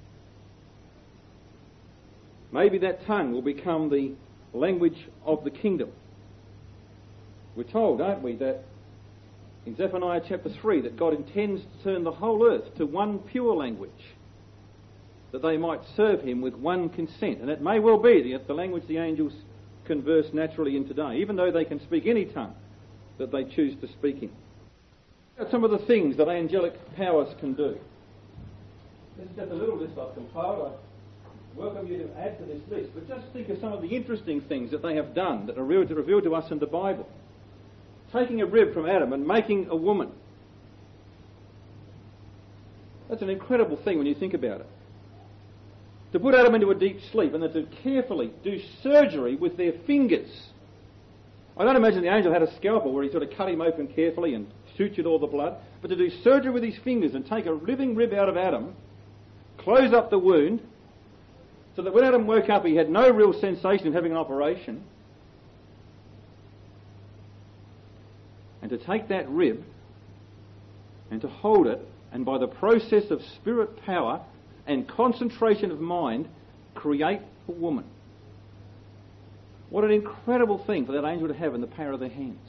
S1: Maybe that tongue will become the language of the kingdom. We're told, aren't we, that in Zephaniah chapter three, that God intends to turn the whole earth to one pure language, that they might serve him with one consent. And it may well be that the language the angels converse naturally in today, even though they can speak any tongue that they choose to speak in. Some of the things that angelic powers can do. This is just a little list I've compiled. I welcome you to add to this list, but just think of some of the interesting things that they have done that are revealed to, revealed to us in the Bible. Taking a rib from Adam and making a woman. That's an incredible thing when you think about it. To put Adam into a deep sleep and then to carefully do surgery with their fingers. I don't imagine the angel had a scalpel where he sort of cut him open carefully and sutured all the blood, but to do surgery with his fingers and take a living rib out of Adam, close up the wound, so that when Adam woke up he had no real sensation of having an operation, and to take that rib and to hold it, and by the process of spirit power and concentration of mind, create a woman. What an incredible thing for that angel to have in the power of their hands.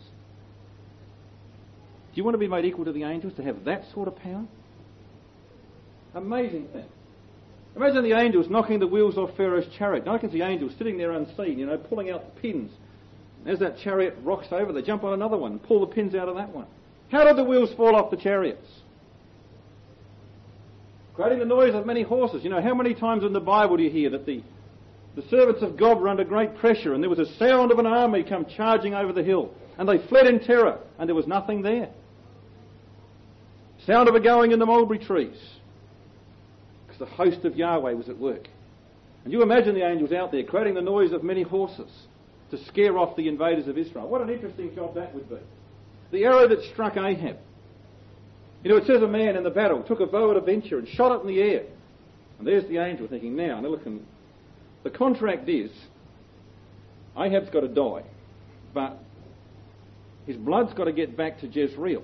S1: Do you want to be made equal to the angels, to have that sort of power? Amazing thing. Imagine the angels knocking the wheels off Pharaoh's chariot. Now I can see angels sitting there unseen, you know, pulling out the pins. As that chariot rocks over, they jump on another one and pull the pins out of that one. How did the wheels fall off the chariots? creating the noise of many horses. You know, how many times in the Bible do you hear that the, the servants of God were under great pressure and there was a sound of an army come charging over the hill and they fled in terror and there was nothing there. Sound of a going in the mulberry trees because the host of Yahweh was at work. And you imagine the angels out there creating the noise of many horses to scare off the invaders of Israel. What an interesting job that would be. The arrow that struck Ahab. You know, it says a man in the battle took a bow at a venture and shot it in the air. And there's the angel thinking, now, now look, the contract is, Ahab's got to die, but his blood's got to get back to Jezreel.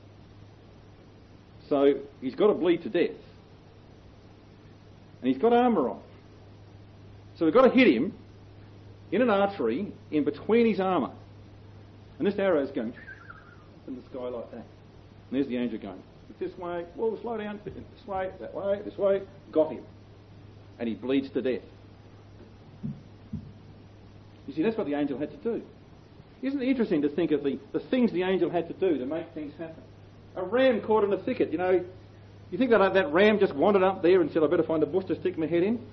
S1: So he's got to bleed to death. And he's got armour on. So we've got to hit him in an artery in between his armour. And this arrow's going in the sky like that. And there's the angel going, this way, whoa, slow down, this way, that way, this way. Got him. And he bleeds to death. You see, that's what the angel had to do. Isn't it interesting to think of the, the things the angel had to do to make things happen? A ram caught in a thicket, you know. You think that that ram just wandered up there and said, I better find a bush to stick my head in?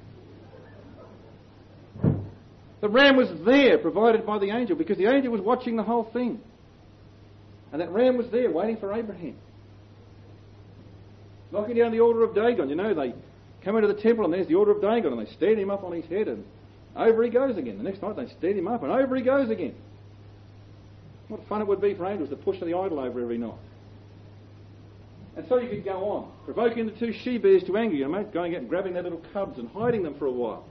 S1: The ram was there, provided by the angel, because the angel was watching the whole thing. And that ram was there, waiting for Abraham. Knocking down the altar of Dagon. You know, they come into the temple and there's the altar of Dagon and they stand him up on his head and over he goes again. The next night they stand him up and over he goes again. What fun it would be for angels to push the idol over every night. And so you could go on, provoking the two she-bears to anger, you know, going out and grabbing their little cubs and hiding them for a while.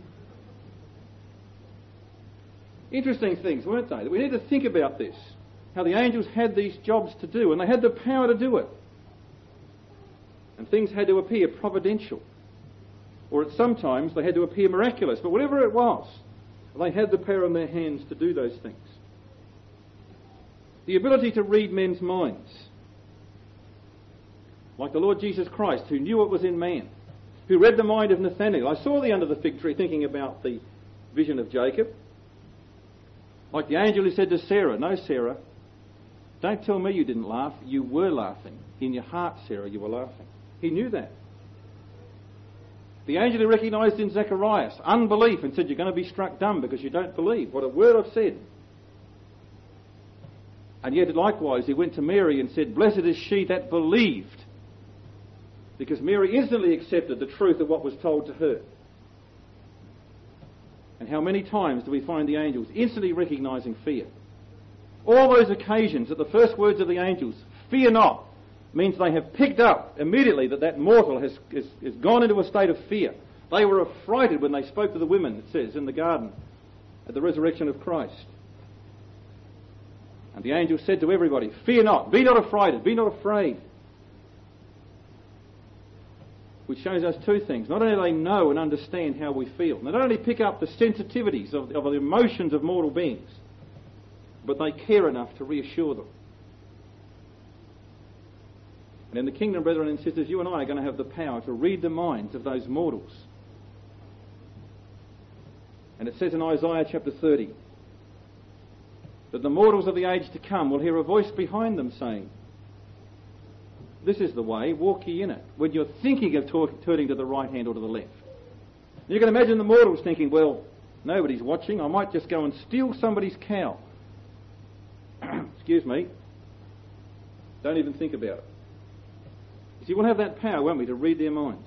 S1: Interesting things, weren't they? That we need to think about this. How the angels had these jobs to do, and they had the power to do it. And things had to appear providential. Or at sometimes they had to appear miraculous. But whatever it was, they had the power in their hands to do those things. The ability to read men's minds. Like the Lord Jesus Christ, who knew what was in man. Who read the mind of Nathanael. I saw thee under the fig tree thinking about the vision of Jacob. Like the angel who said to Sarah, no, Sarah, don't tell me you didn't laugh. You were laughing. In your heart, Sarah, you were laughing. He knew that. The angel who recognised in Zacharias unbelief and said, you're going to be struck dumb because you don't believe what a word I've said. And yet likewise he went to Mary and said, blessed is she that believed. Because Mary instantly accepted the truth of what was told to her. And how many times do we find the angels instantly recognising fear? All those occasions that the first words of the angels, fear not, means they have picked up immediately that that mortal has, has, has gone into a state of fear. They were affrighted when they spoke to the women, it says, in the garden at the resurrection of Christ. And the angel said to everybody, fear not, be not affrighted, be not afraid. Which shows us two things. Not only do they know and understand how we feel, they not only pick up the sensitivities of, of the emotions of mortal beings, but they care enough to reassure them. And in the kingdom, brethren and sisters, you and I are going to have the power to read the minds of those mortals. And it says in Isaiah chapter thirty that the mortals of the age to come will hear a voice behind them saying, this is the way, walk ye in it. When you're thinking of talk, turning to the right hand or to the left. You can imagine the mortals thinking, well, nobody's watching, I might just go and steal somebody's cow. Excuse me. Don't even think about it. You see, we'll have that power, won't we, to read their minds.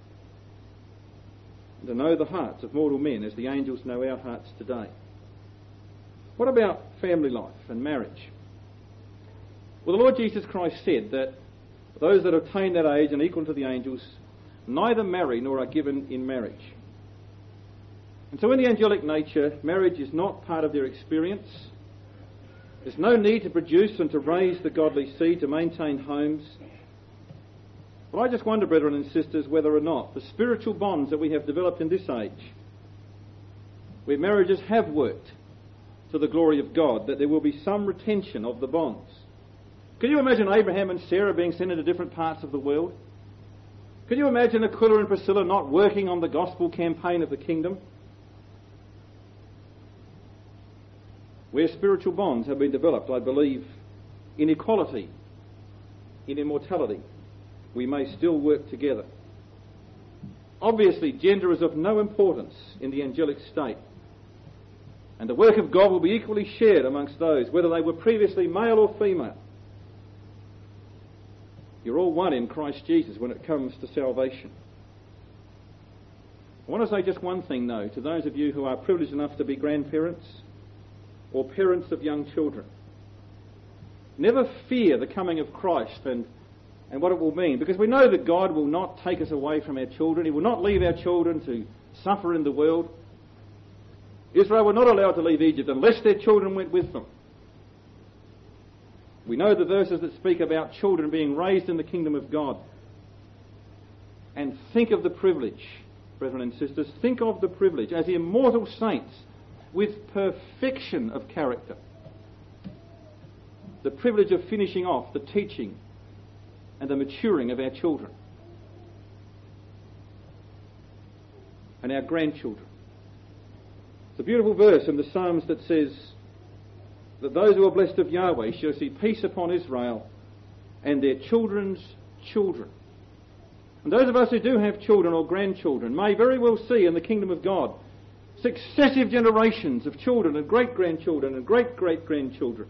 S1: And to know the hearts of mortal men as the angels know our hearts today. What about family life and marriage? Well, the Lord Jesus Christ said that those that attain that age and equal to the angels neither marry nor are given in marriage. And so in the angelic nature, marriage is not part of their experience. There's no need to produce and to raise the godly seed to maintain homes. But I just wonder, brethren and sisters, whether or not the spiritual bonds that we have developed in this age, where marriages have worked to the glory of God, that there will be some retention of the bonds. Can you imagine Abraham and Sarah being sent into different parts of the world? Can you imagine Aquila and Priscilla not working on the gospel campaign of the kingdom? Where spiritual bonds have been developed, I believe, in equality, in immortality, we may still work together. Obviously, gender is of no importance in the angelic state. And the work of God will be equally shared amongst those, whether they were previously male or female. You're all one in Christ Jesus when it comes to salvation. I want to say just one thing, though, to those of you who are privileged enough to be grandparents or parents of young children. Never fear the coming of Christ and, and what it will mean, because we know that God will not take us away from our children. He will not leave our children to suffer in the world. Israel were not allowed to leave Egypt unless their children went with them. We know the verses that speak about children being raised in the kingdom of God. And think of the privilege, brethren and sisters, think of the privilege as immortal saints with perfection of character. The privilege of finishing off the teaching and the maturing of our children and our grandchildren. It's a beautiful verse in the Psalms that says that those who are blessed of Yahweh shall see peace upon Israel and their children's children. And those of us who do have children or grandchildren may very well see in the kingdom of God successive generations of children and great-grandchildren and great-great-grandchildren.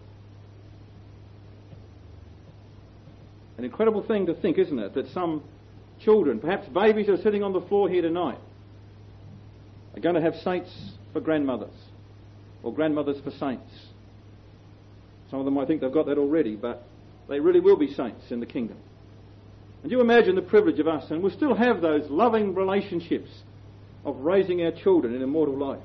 S1: An incredible thing to think, isn't it, that some children, perhaps babies who are sitting on the floor here tonight, are going to have saints for grandmothers or grandmothers for saints. Some of them might think they've got that already, but they really will be saints in the kingdom. And you imagine the privilege of us, and we'll still have those loving relationships of raising our children in immortal life.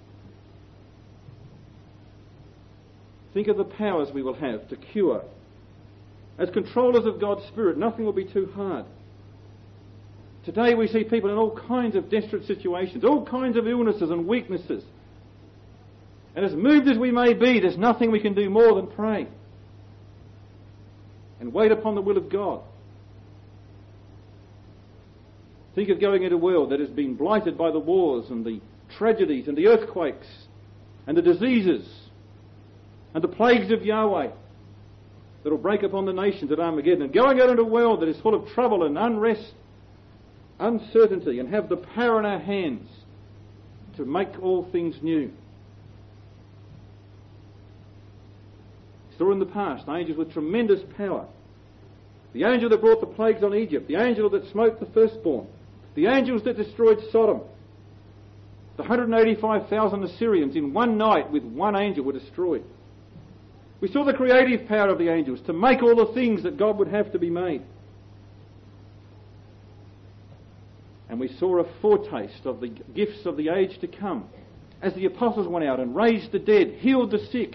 S1: Think of the powers we will have to cure. As controllers of God's Spirit, nothing will be too hard. Today we see people in all kinds of desperate situations, all kinds of illnesses and weaknesses. And as moved as we may be, there's nothing we can do more than pray and wait upon the will of God. Think of going into a world that has been blighted by the wars and the tragedies and the earthquakes and the diseases and the plagues of Yahweh that will break upon the nations at Armageddon, and going out into a world that is full of trouble and unrest, uncertainty, and have the power in our hands to make all things new. Saw in the past angels with tremendous power. The angel that brought the plagues on Egypt, the angel that smote the firstborn, the angels that destroyed Sodom. The one hundred eighty-five thousand Assyrians in one night with one angel were destroyed. We saw the creative power of the angels to make all the things that God would have to be made. And we saw a foretaste of the gifts of the age to come as the apostles went out and raised the dead, healed the sick.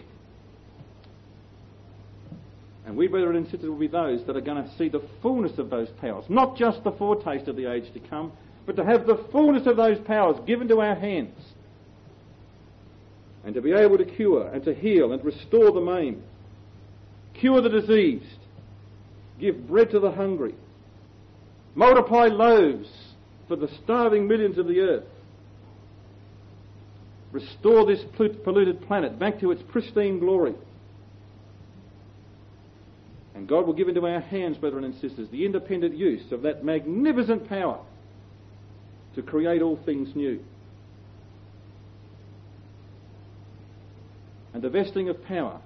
S1: And we, brethren and sisters, will be those that are going to see the fullness of those powers. Not just the foretaste of the age to come, but to have the fullness of those powers given to our hands. And to be able to cure and to heal and restore the maimed, cure the diseased, give bread to the hungry, multiply loaves for the starving millions of the earth, restore this polluted planet back to its pristine glory. And God will give into our hands, brethren and sisters, the independent use of that magnificent power to create all things new. And the vesting of power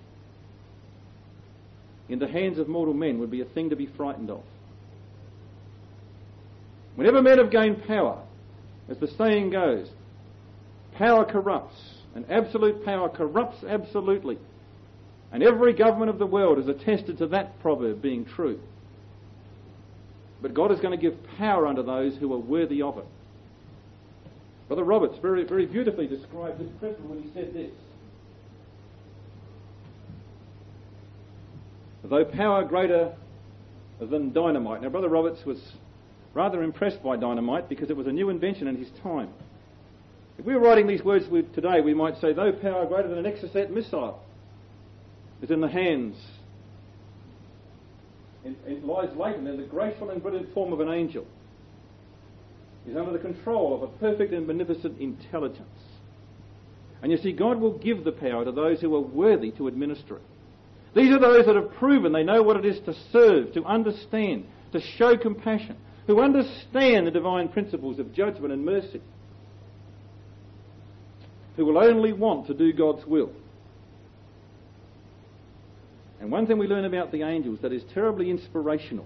S1: in the hands of mortal men would be a thing to be frightened of. Whenever men have gained power, as the saying goes, power corrupts, and absolute power corrupts absolutely. And every government of the world has attested to that proverb being true. But God is going to give power unto those who are worthy of it. Brother Roberts very, very beautifully described this principle when he said this: though power greater than dynamite. Now, Brother Roberts was rather impressed by dynamite because it was a new invention in his time. If we were writing these words today, we might say, though power greater than an Exocet missile is in the hands, it, it lies latent in the graceful and brilliant form of an angel, is under the control of a perfect and beneficent intelligence. And you see, God will give the power to those who are worthy to administer it. These are those that have proven they know what it is to serve, to understand, to show compassion, who understand the divine principles of judgment and mercy, who will only want to do God's will. And one thing we learn about the angels that is terribly inspirational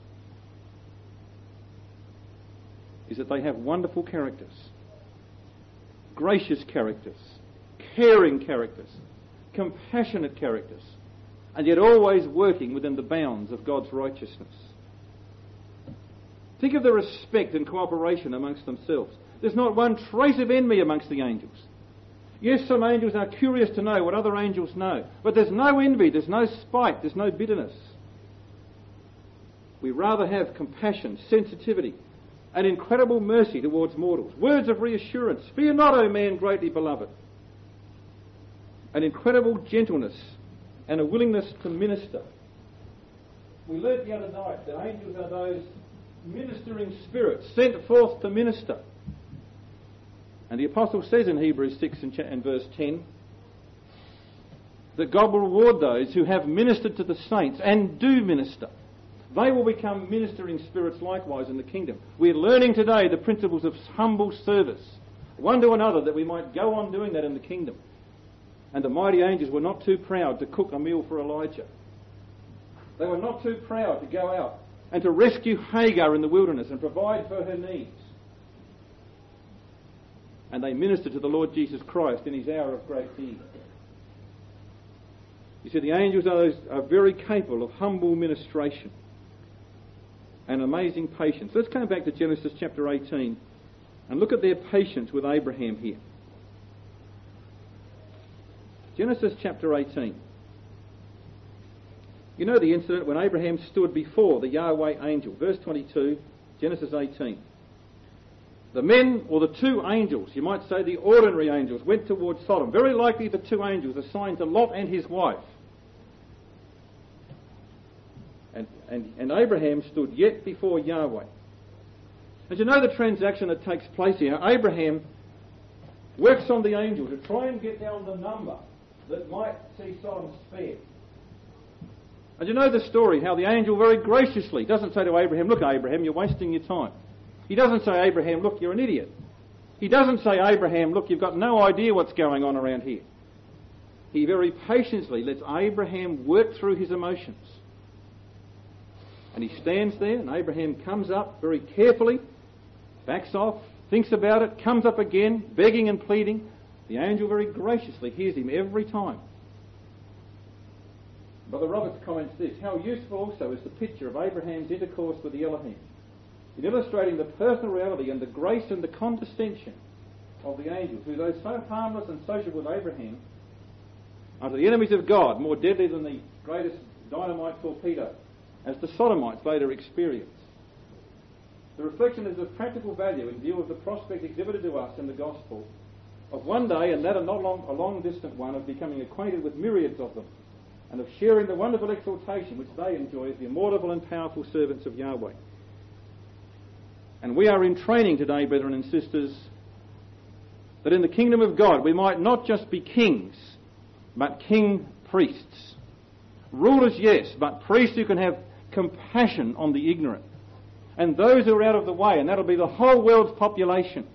S1: is that they have wonderful characters, gracious characters, caring characters, compassionate characters, and yet always working within the bounds of God's righteousness. Think of the respect and cooperation amongst themselves. There's not one trace of envy amongst the angels. Yes, some angels are curious to know what other angels know, but there's no envy, there's no spite, there's no bitterness. We rather have compassion, sensitivity, and incredible mercy towards mortals. Words of reassurance. Fear not, O man greatly beloved. An incredible gentleness and a willingness to minister. We learnt the other night that angels are those ministering spirits sent forth to minister. And the apostle says in Hebrews six and, cha- and verse ten that God will reward those who have ministered to the saints and do minister. They will become ministering spirits likewise in the kingdom. We're learning today the principles of humble service, one to another, that we might go on doing that in the kingdom. And the mighty angels were not too proud to cook a meal for Elijah. They were not too proud to go out and to rescue Hagar in the wilderness and provide for her needs. And they ministered to the Lord Jesus Christ in his hour of great need. You see, the angels are, those, are very capable of humble ministration and amazing patience. Let's come back to Genesis chapter eighteen and look at their patience with Abraham here. Genesis chapter eighteen. You know the incident when Abraham stood before the Yahweh angel. Verse twenty-two, Genesis eighteen. The men, or the two angels, you might say the ordinary angels, went towards Sodom. Very likely the two angels assigned to Lot and his wife. And, and, and Abraham stood yet before Yahweh. And you know the transaction that takes place here. Abraham works on the angel to try and get down the number that might see Sodom spared. And you know the story, how the angel very graciously doesn't say to Abraham, look, Abraham, you're wasting your time. He doesn't say, Abraham, look, you're an idiot. He doesn't say, Abraham, look, you've got no idea what's going on around here. He very patiently lets Abraham work through his emotions. And he stands there, and Abraham comes up very carefully, backs off, thinks about it, comes up again, begging and pleading. The angel very graciously hears him every time. Brother Roberts comments this: how useful also is the picture of Abraham's intercourse with the Elohim, in illustrating the personal reality and the grace and the condescension of the angels, who, though so harmless and sociable with Abraham, are to the enemies of God more deadly than the greatest dynamite torpedo, as the Sodomites later experienced. The reflection is of practical value in view of the prospect exhibited to us in the gospel of one day, and that a not long, a long distant one, of becoming acquainted with myriads of them, and of sharing the wonderful exaltation which they enjoy as the immortal and powerful servants of Yahweh. And we are in training today, brethren and sisters, that in the kingdom of God we might not just be kings, but king priests. Rulers, yes, but priests who can have compassion on the ignorant and those who are out of the way, and that'll be the whole world's population.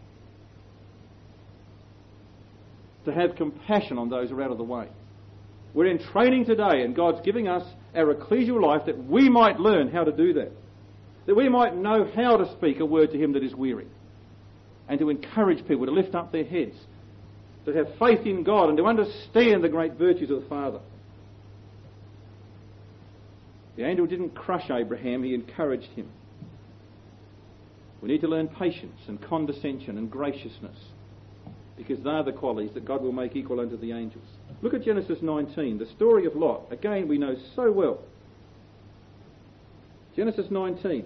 S1: To have compassion on those who are out of the way. We're in training today, and God's giving us our ecclesial life that we might learn how to do that. That we might know how to speak a word to him that is weary, and to encourage people to lift up their heads, to have faith in God, and to understand the great virtues of the Father. The angel didn't crush Abraham, he encouraged him. We need to learn patience and condescension and graciousness, because they are the qualities that God will make equal unto the angels. Look at Genesis nineteen, the story of Lot. Again, we know so well. Genesis nineteen.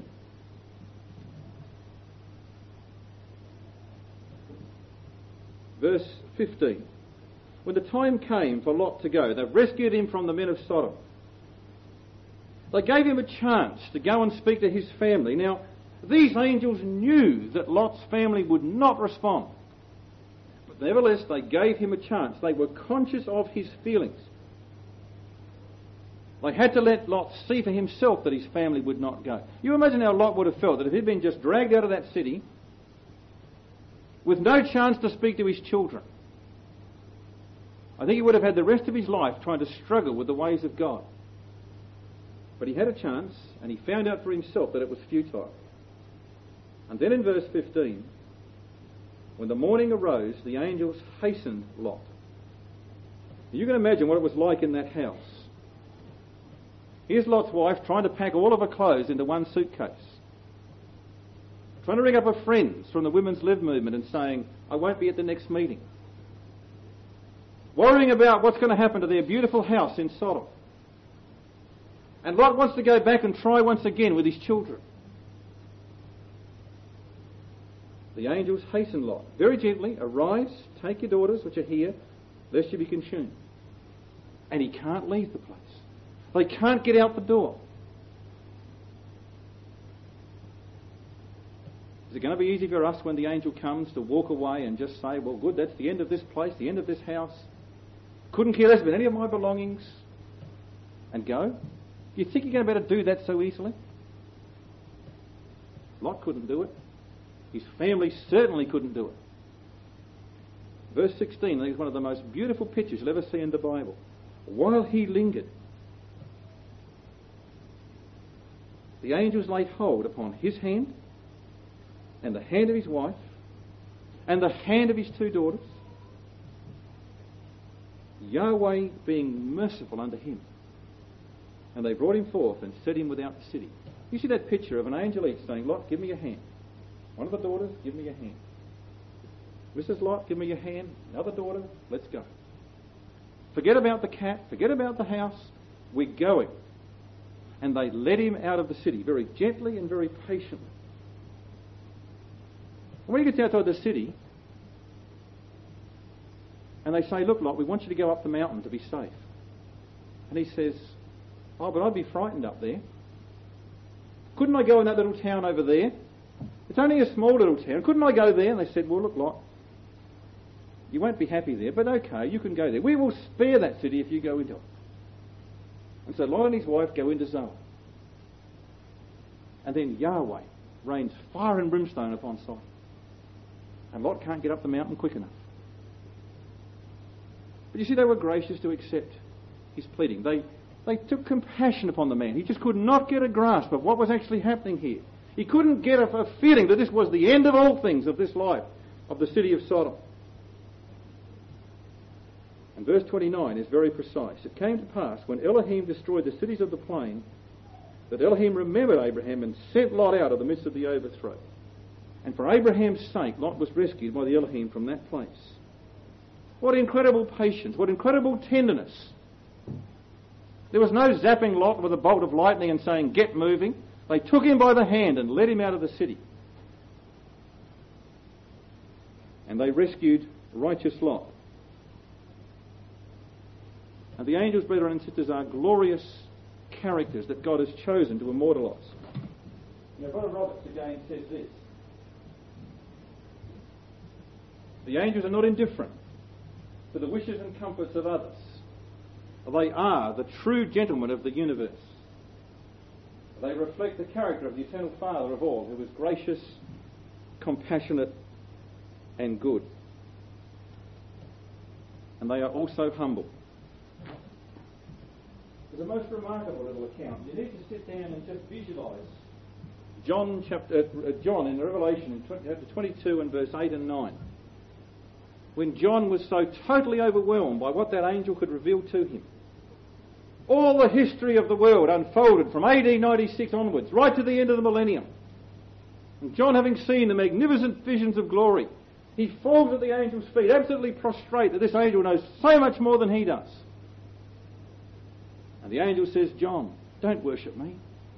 S1: Verse fifteen. When the time came for Lot to go, they rescued him from the men of Sodom. They gave him a chance to go and speak to his family. Now, these angels knew that Lot's family would not respond. But nevertheless, they gave him a chance. They were conscious of his feelings. They had to let Lot see for himself that his family would not go. You imagine how Lot would have felt that if he'd been just dragged out of that city with no chance to speak to his children. I think he would have had the rest of his life trying to struggle with the ways of God. But he had a chance, and he found out for himself that it was futile. And then in verse fifteen, when the morning arose, the angels hastened Lot. You can imagine what it was like in that house. Here's Lot's wife trying to pack all of her clothes into one suitcase. Trying to ring up her friends from the Women's Live movement and saying, I won't be at the next meeting. Worrying about what's going to happen to their beautiful house in Sodom. And Lot wants to go back and try once again with his children. The angels hasten Lot. Very gently, arise, take your daughters which are here, lest you be consumed. And he can't leave the place. They can't get out the door. Is it going to be easy for us when the angel comes to walk away and just say, well, good, that's the end of this place, the end of this house. Couldn't care less about any of my belongings. And go? Do you think you're going to be able to do that so easily? Lot couldn't do it. His family certainly couldn't do it. Verse sixteen, I think, is one of the most beautiful pictures you'll ever see in the Bible. While he lingered, the angels laid hold upon his hand and the hand of his wife and the hand of his two daughters, Yahweh being merciful unto him. And they brought him forth and set him without the city. You see that picture of an angel each saying, Lot, give me your hand. One of the daughters, give me your hand. Missus Lot, give me your hand. Another daughter, let's go. Forget about the cat, forget about the house. We're going. And they led him out of the city very gently and very patiently. And when he gets outside the city, and they say, look, Lot, we want you to go up the mountain to be safe. And he says, oh, but I'd be frightened up there. Couldn't I go in that little town over there? It's only a small little town. Couldn't I go there? And they said, well, look, Lot, you won't be happy there, but okay, you can go there. We will spare that city if you go into it. And so Lot and his wife go into Zoar. And then Yahweh rains fire and brimstone upon Sodom. And Lot can't get up the mountain quick enough. But you see, they were gracious to accept his pleading. They, they took compassion upon the man. He just could not get a grasp of what was actually happening here. He couldn't get a, a feeling that this was the end of all things of this life, of the city of Sodom. And verse twenty-nine is very precise. It came to pass, when Elohim destroyed the cities of the plain, that Elohim remembered Abraham and sent Lot out of the midst of the overthrow. And for Abraham's sake, Lot was rescued by the Elohim from that place. What incredible patience, what incredible tenderness. There was no zapping Lot with a bolt of lightning and saying, get moving. They took him by the hand and led him out of the city. And they rescued righteous Lot. And the angels, brethren and sisters, are glorious characters that God has chosen to immortalise. Now, Brother Roberts again says this. The angels are not indifferent to the wishes and comforts of others. They are the true gentlemen of the universe. They reflect the character of the eternal Father of all, who is gracious, compassionate, and good. And they are also humble. It's a most remarkable little account. You need to sit down and just visualise John chapter uh, John in Revelation, in chapter twenty-two and verse eight and nine. When John was so totally overwhelmed by what that angel could reveal to him. All the history of the world unfolded from A D ninety-six onwards, right to the end of the millennium. And John, having seen the magnificent visions of glory, he falls at the angel's feet, absolutely prostrate that this angel knows so much more than he does. And the angel says, John, don't worship me.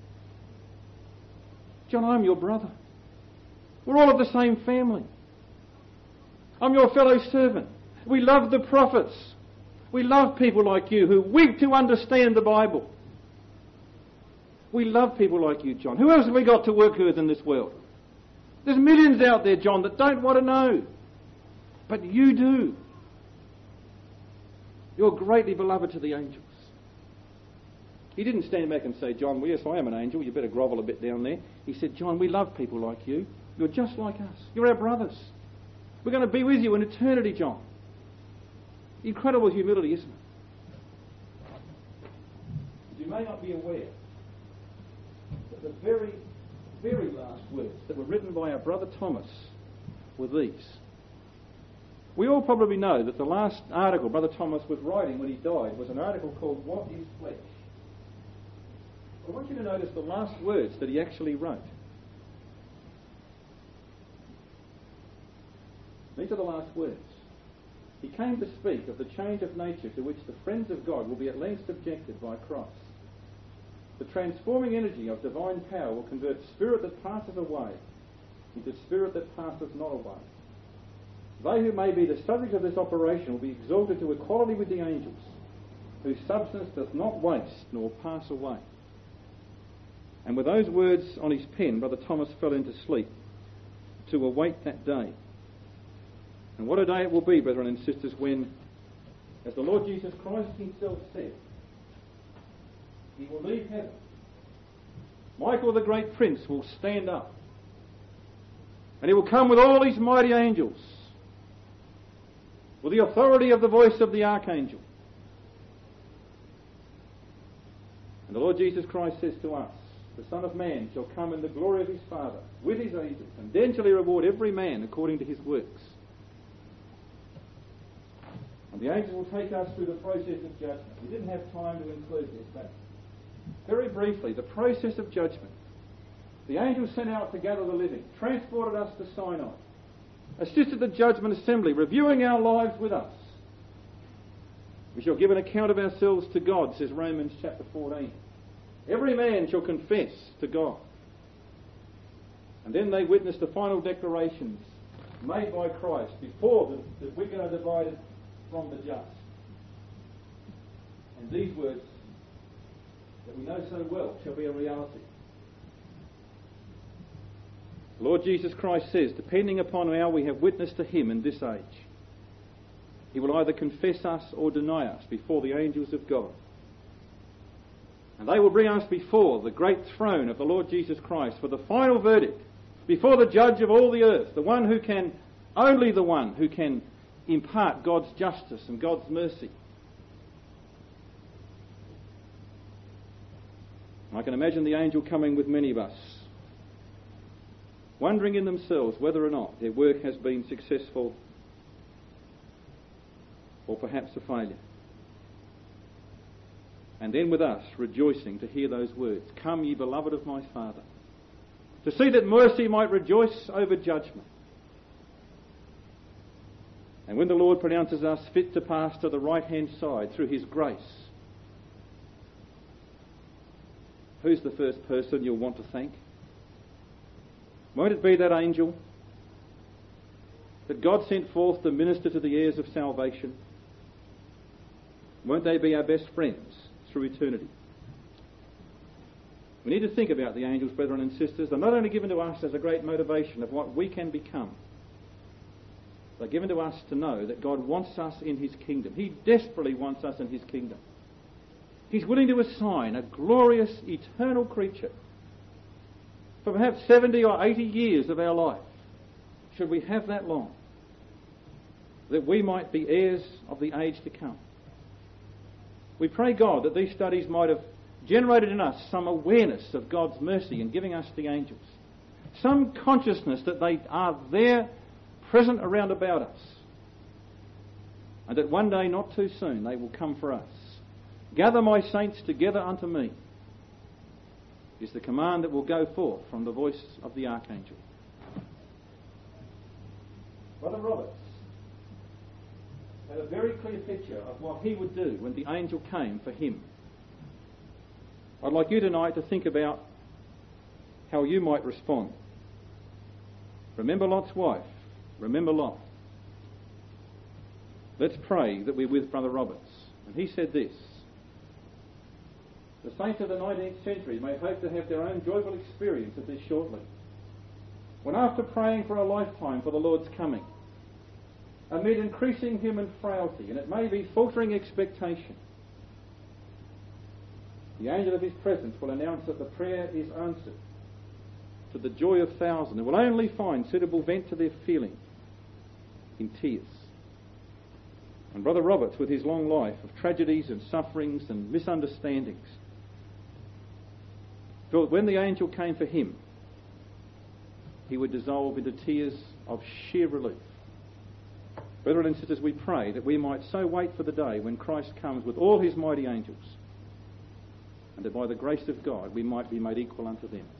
S1: John, I'm your brother. We're all of the same family. I'm your fellow servant. We love the prophets. We love people like you who weep to understand the Bible. We love people like you, John. Who else have we got to work with in this world? There's millions out there, John, that don't want to know. But you do. You're greatly beloved to the angels. He didn't stand back and say, John, well, yes, I am an angel. You better grovel a bit down there. He said, John, we love people like you. You're just like us. You're our brothers. We're going to be with you in eternity, John. Incredible humility, isn't it? You may not be aware that the very, very last words that were written by our brother Thomas were these. We all probably know that the last article Brother Thomas was writing when he died was an article called What is Flesh? I want you to notice the last words that he actually wrote. These are the last words. He came to speak of the change of nature to which the friends of God will be at length subjected by Christ. The transforming energy of divine power will convert spirit that passes away into spirit that passeth not away. They who may be the subject of this operation will be exalted to equality with the angels, whose substance doth not waste nor pass away. And with those words on his pen, Brother Thomas fell into sleep to await that day. And what a day it will be, brethren and sisters, when, as the Lord Jesus Christ himself said, he will leave heaven. Michael the great prince will stand up, and he will come with all his mighty angels, with the authority of the voice of the archangel. And the Lord Jesus Christ says to us, the Son of Man shall come in the glory of his Father with his angels, and then shall he reward every man according to his works. And the angels will take us through the process of judgment. We didn't have time to include this, but very briefly, the process of judgment. The angels sent out to gather the living, transported us to Sinai, assisted the judgment assembly, reviewing our lives with us. We shall give an account of ourselves to God, says Romans chapter fourteen. Every man shall confess to God. And then they witness the final declarations made by Christ before the, the wicked are divided from the just. And these words that we know so well shall be a reality. The Lord Jesus Christ says, depending upon how we have witnessed to him in this age, he will either confess us or deny us before the angels of God. And they will bring us before the great throne of the Lord Jesus Christ for the final verdict, before the judge of all the earth, the one who can, only the one who can impart God's justice and God's mercy. I can imagine the angel coming with many of us, wondering in themselves whether or not their work has been successful or perhaps a failure. And then with us rejoicing to hear those words, come ye beloved of my Father, to see that mercy might rejoice over judgment. And when the Lord pronounces us fit to pass to the right-hand side through his grace, who's the first person you'll want to thank? Won't it be that angel that God sent forth to minister to the heirs of salvation? Won't they be our best friends through eternity? We need to think about the angels, brethren and sisters. They're not only given to us as a great motivation of what we can become, they're given to us to know that God wants us in his kingdom. He desperately wants us in his kingdom. He's willing to assign a glorious, eternal creature for perhaps seventy or eighty years of our life, should we have that long, that we might be heirs of the age to come. We pray God that these studies might have generated in us some awareness of God's mercy in giving us the angels, some consciousness that they are there present around about us, and that one day, not too soon, they will come for us. Gather my saints together unto me is the command that will go forth from the voice of the archangel. Brother Roberts had a very clear picture of what he would do when the angel came for him. I'd like you tonight to think about how you might respond. Remember Lot's wife. Remember Lot. Let's pray that we're with Brother Roberts. And he said this: the saints of the nineteenth century may hope to have their own joyful experience of this shortly, when after praying for a lifetime for the Lord's coming, amid increasing human frailty, and it may be faltering expectation, The angel of his presence will announce that the prayer is answered. To the joy of thousands, and will only find suitable vent to their feeling in tears. And Brother Roberts, with his long life of tragedies and sufferings and misunderstandings, felt when the angel came for him, he would dissolve into tears of sheer relief. Brethren and sisters, we pray that we might so wait for the day when Christ comes with all his mighty angels, and that by the grace of God we might be made equal unto them.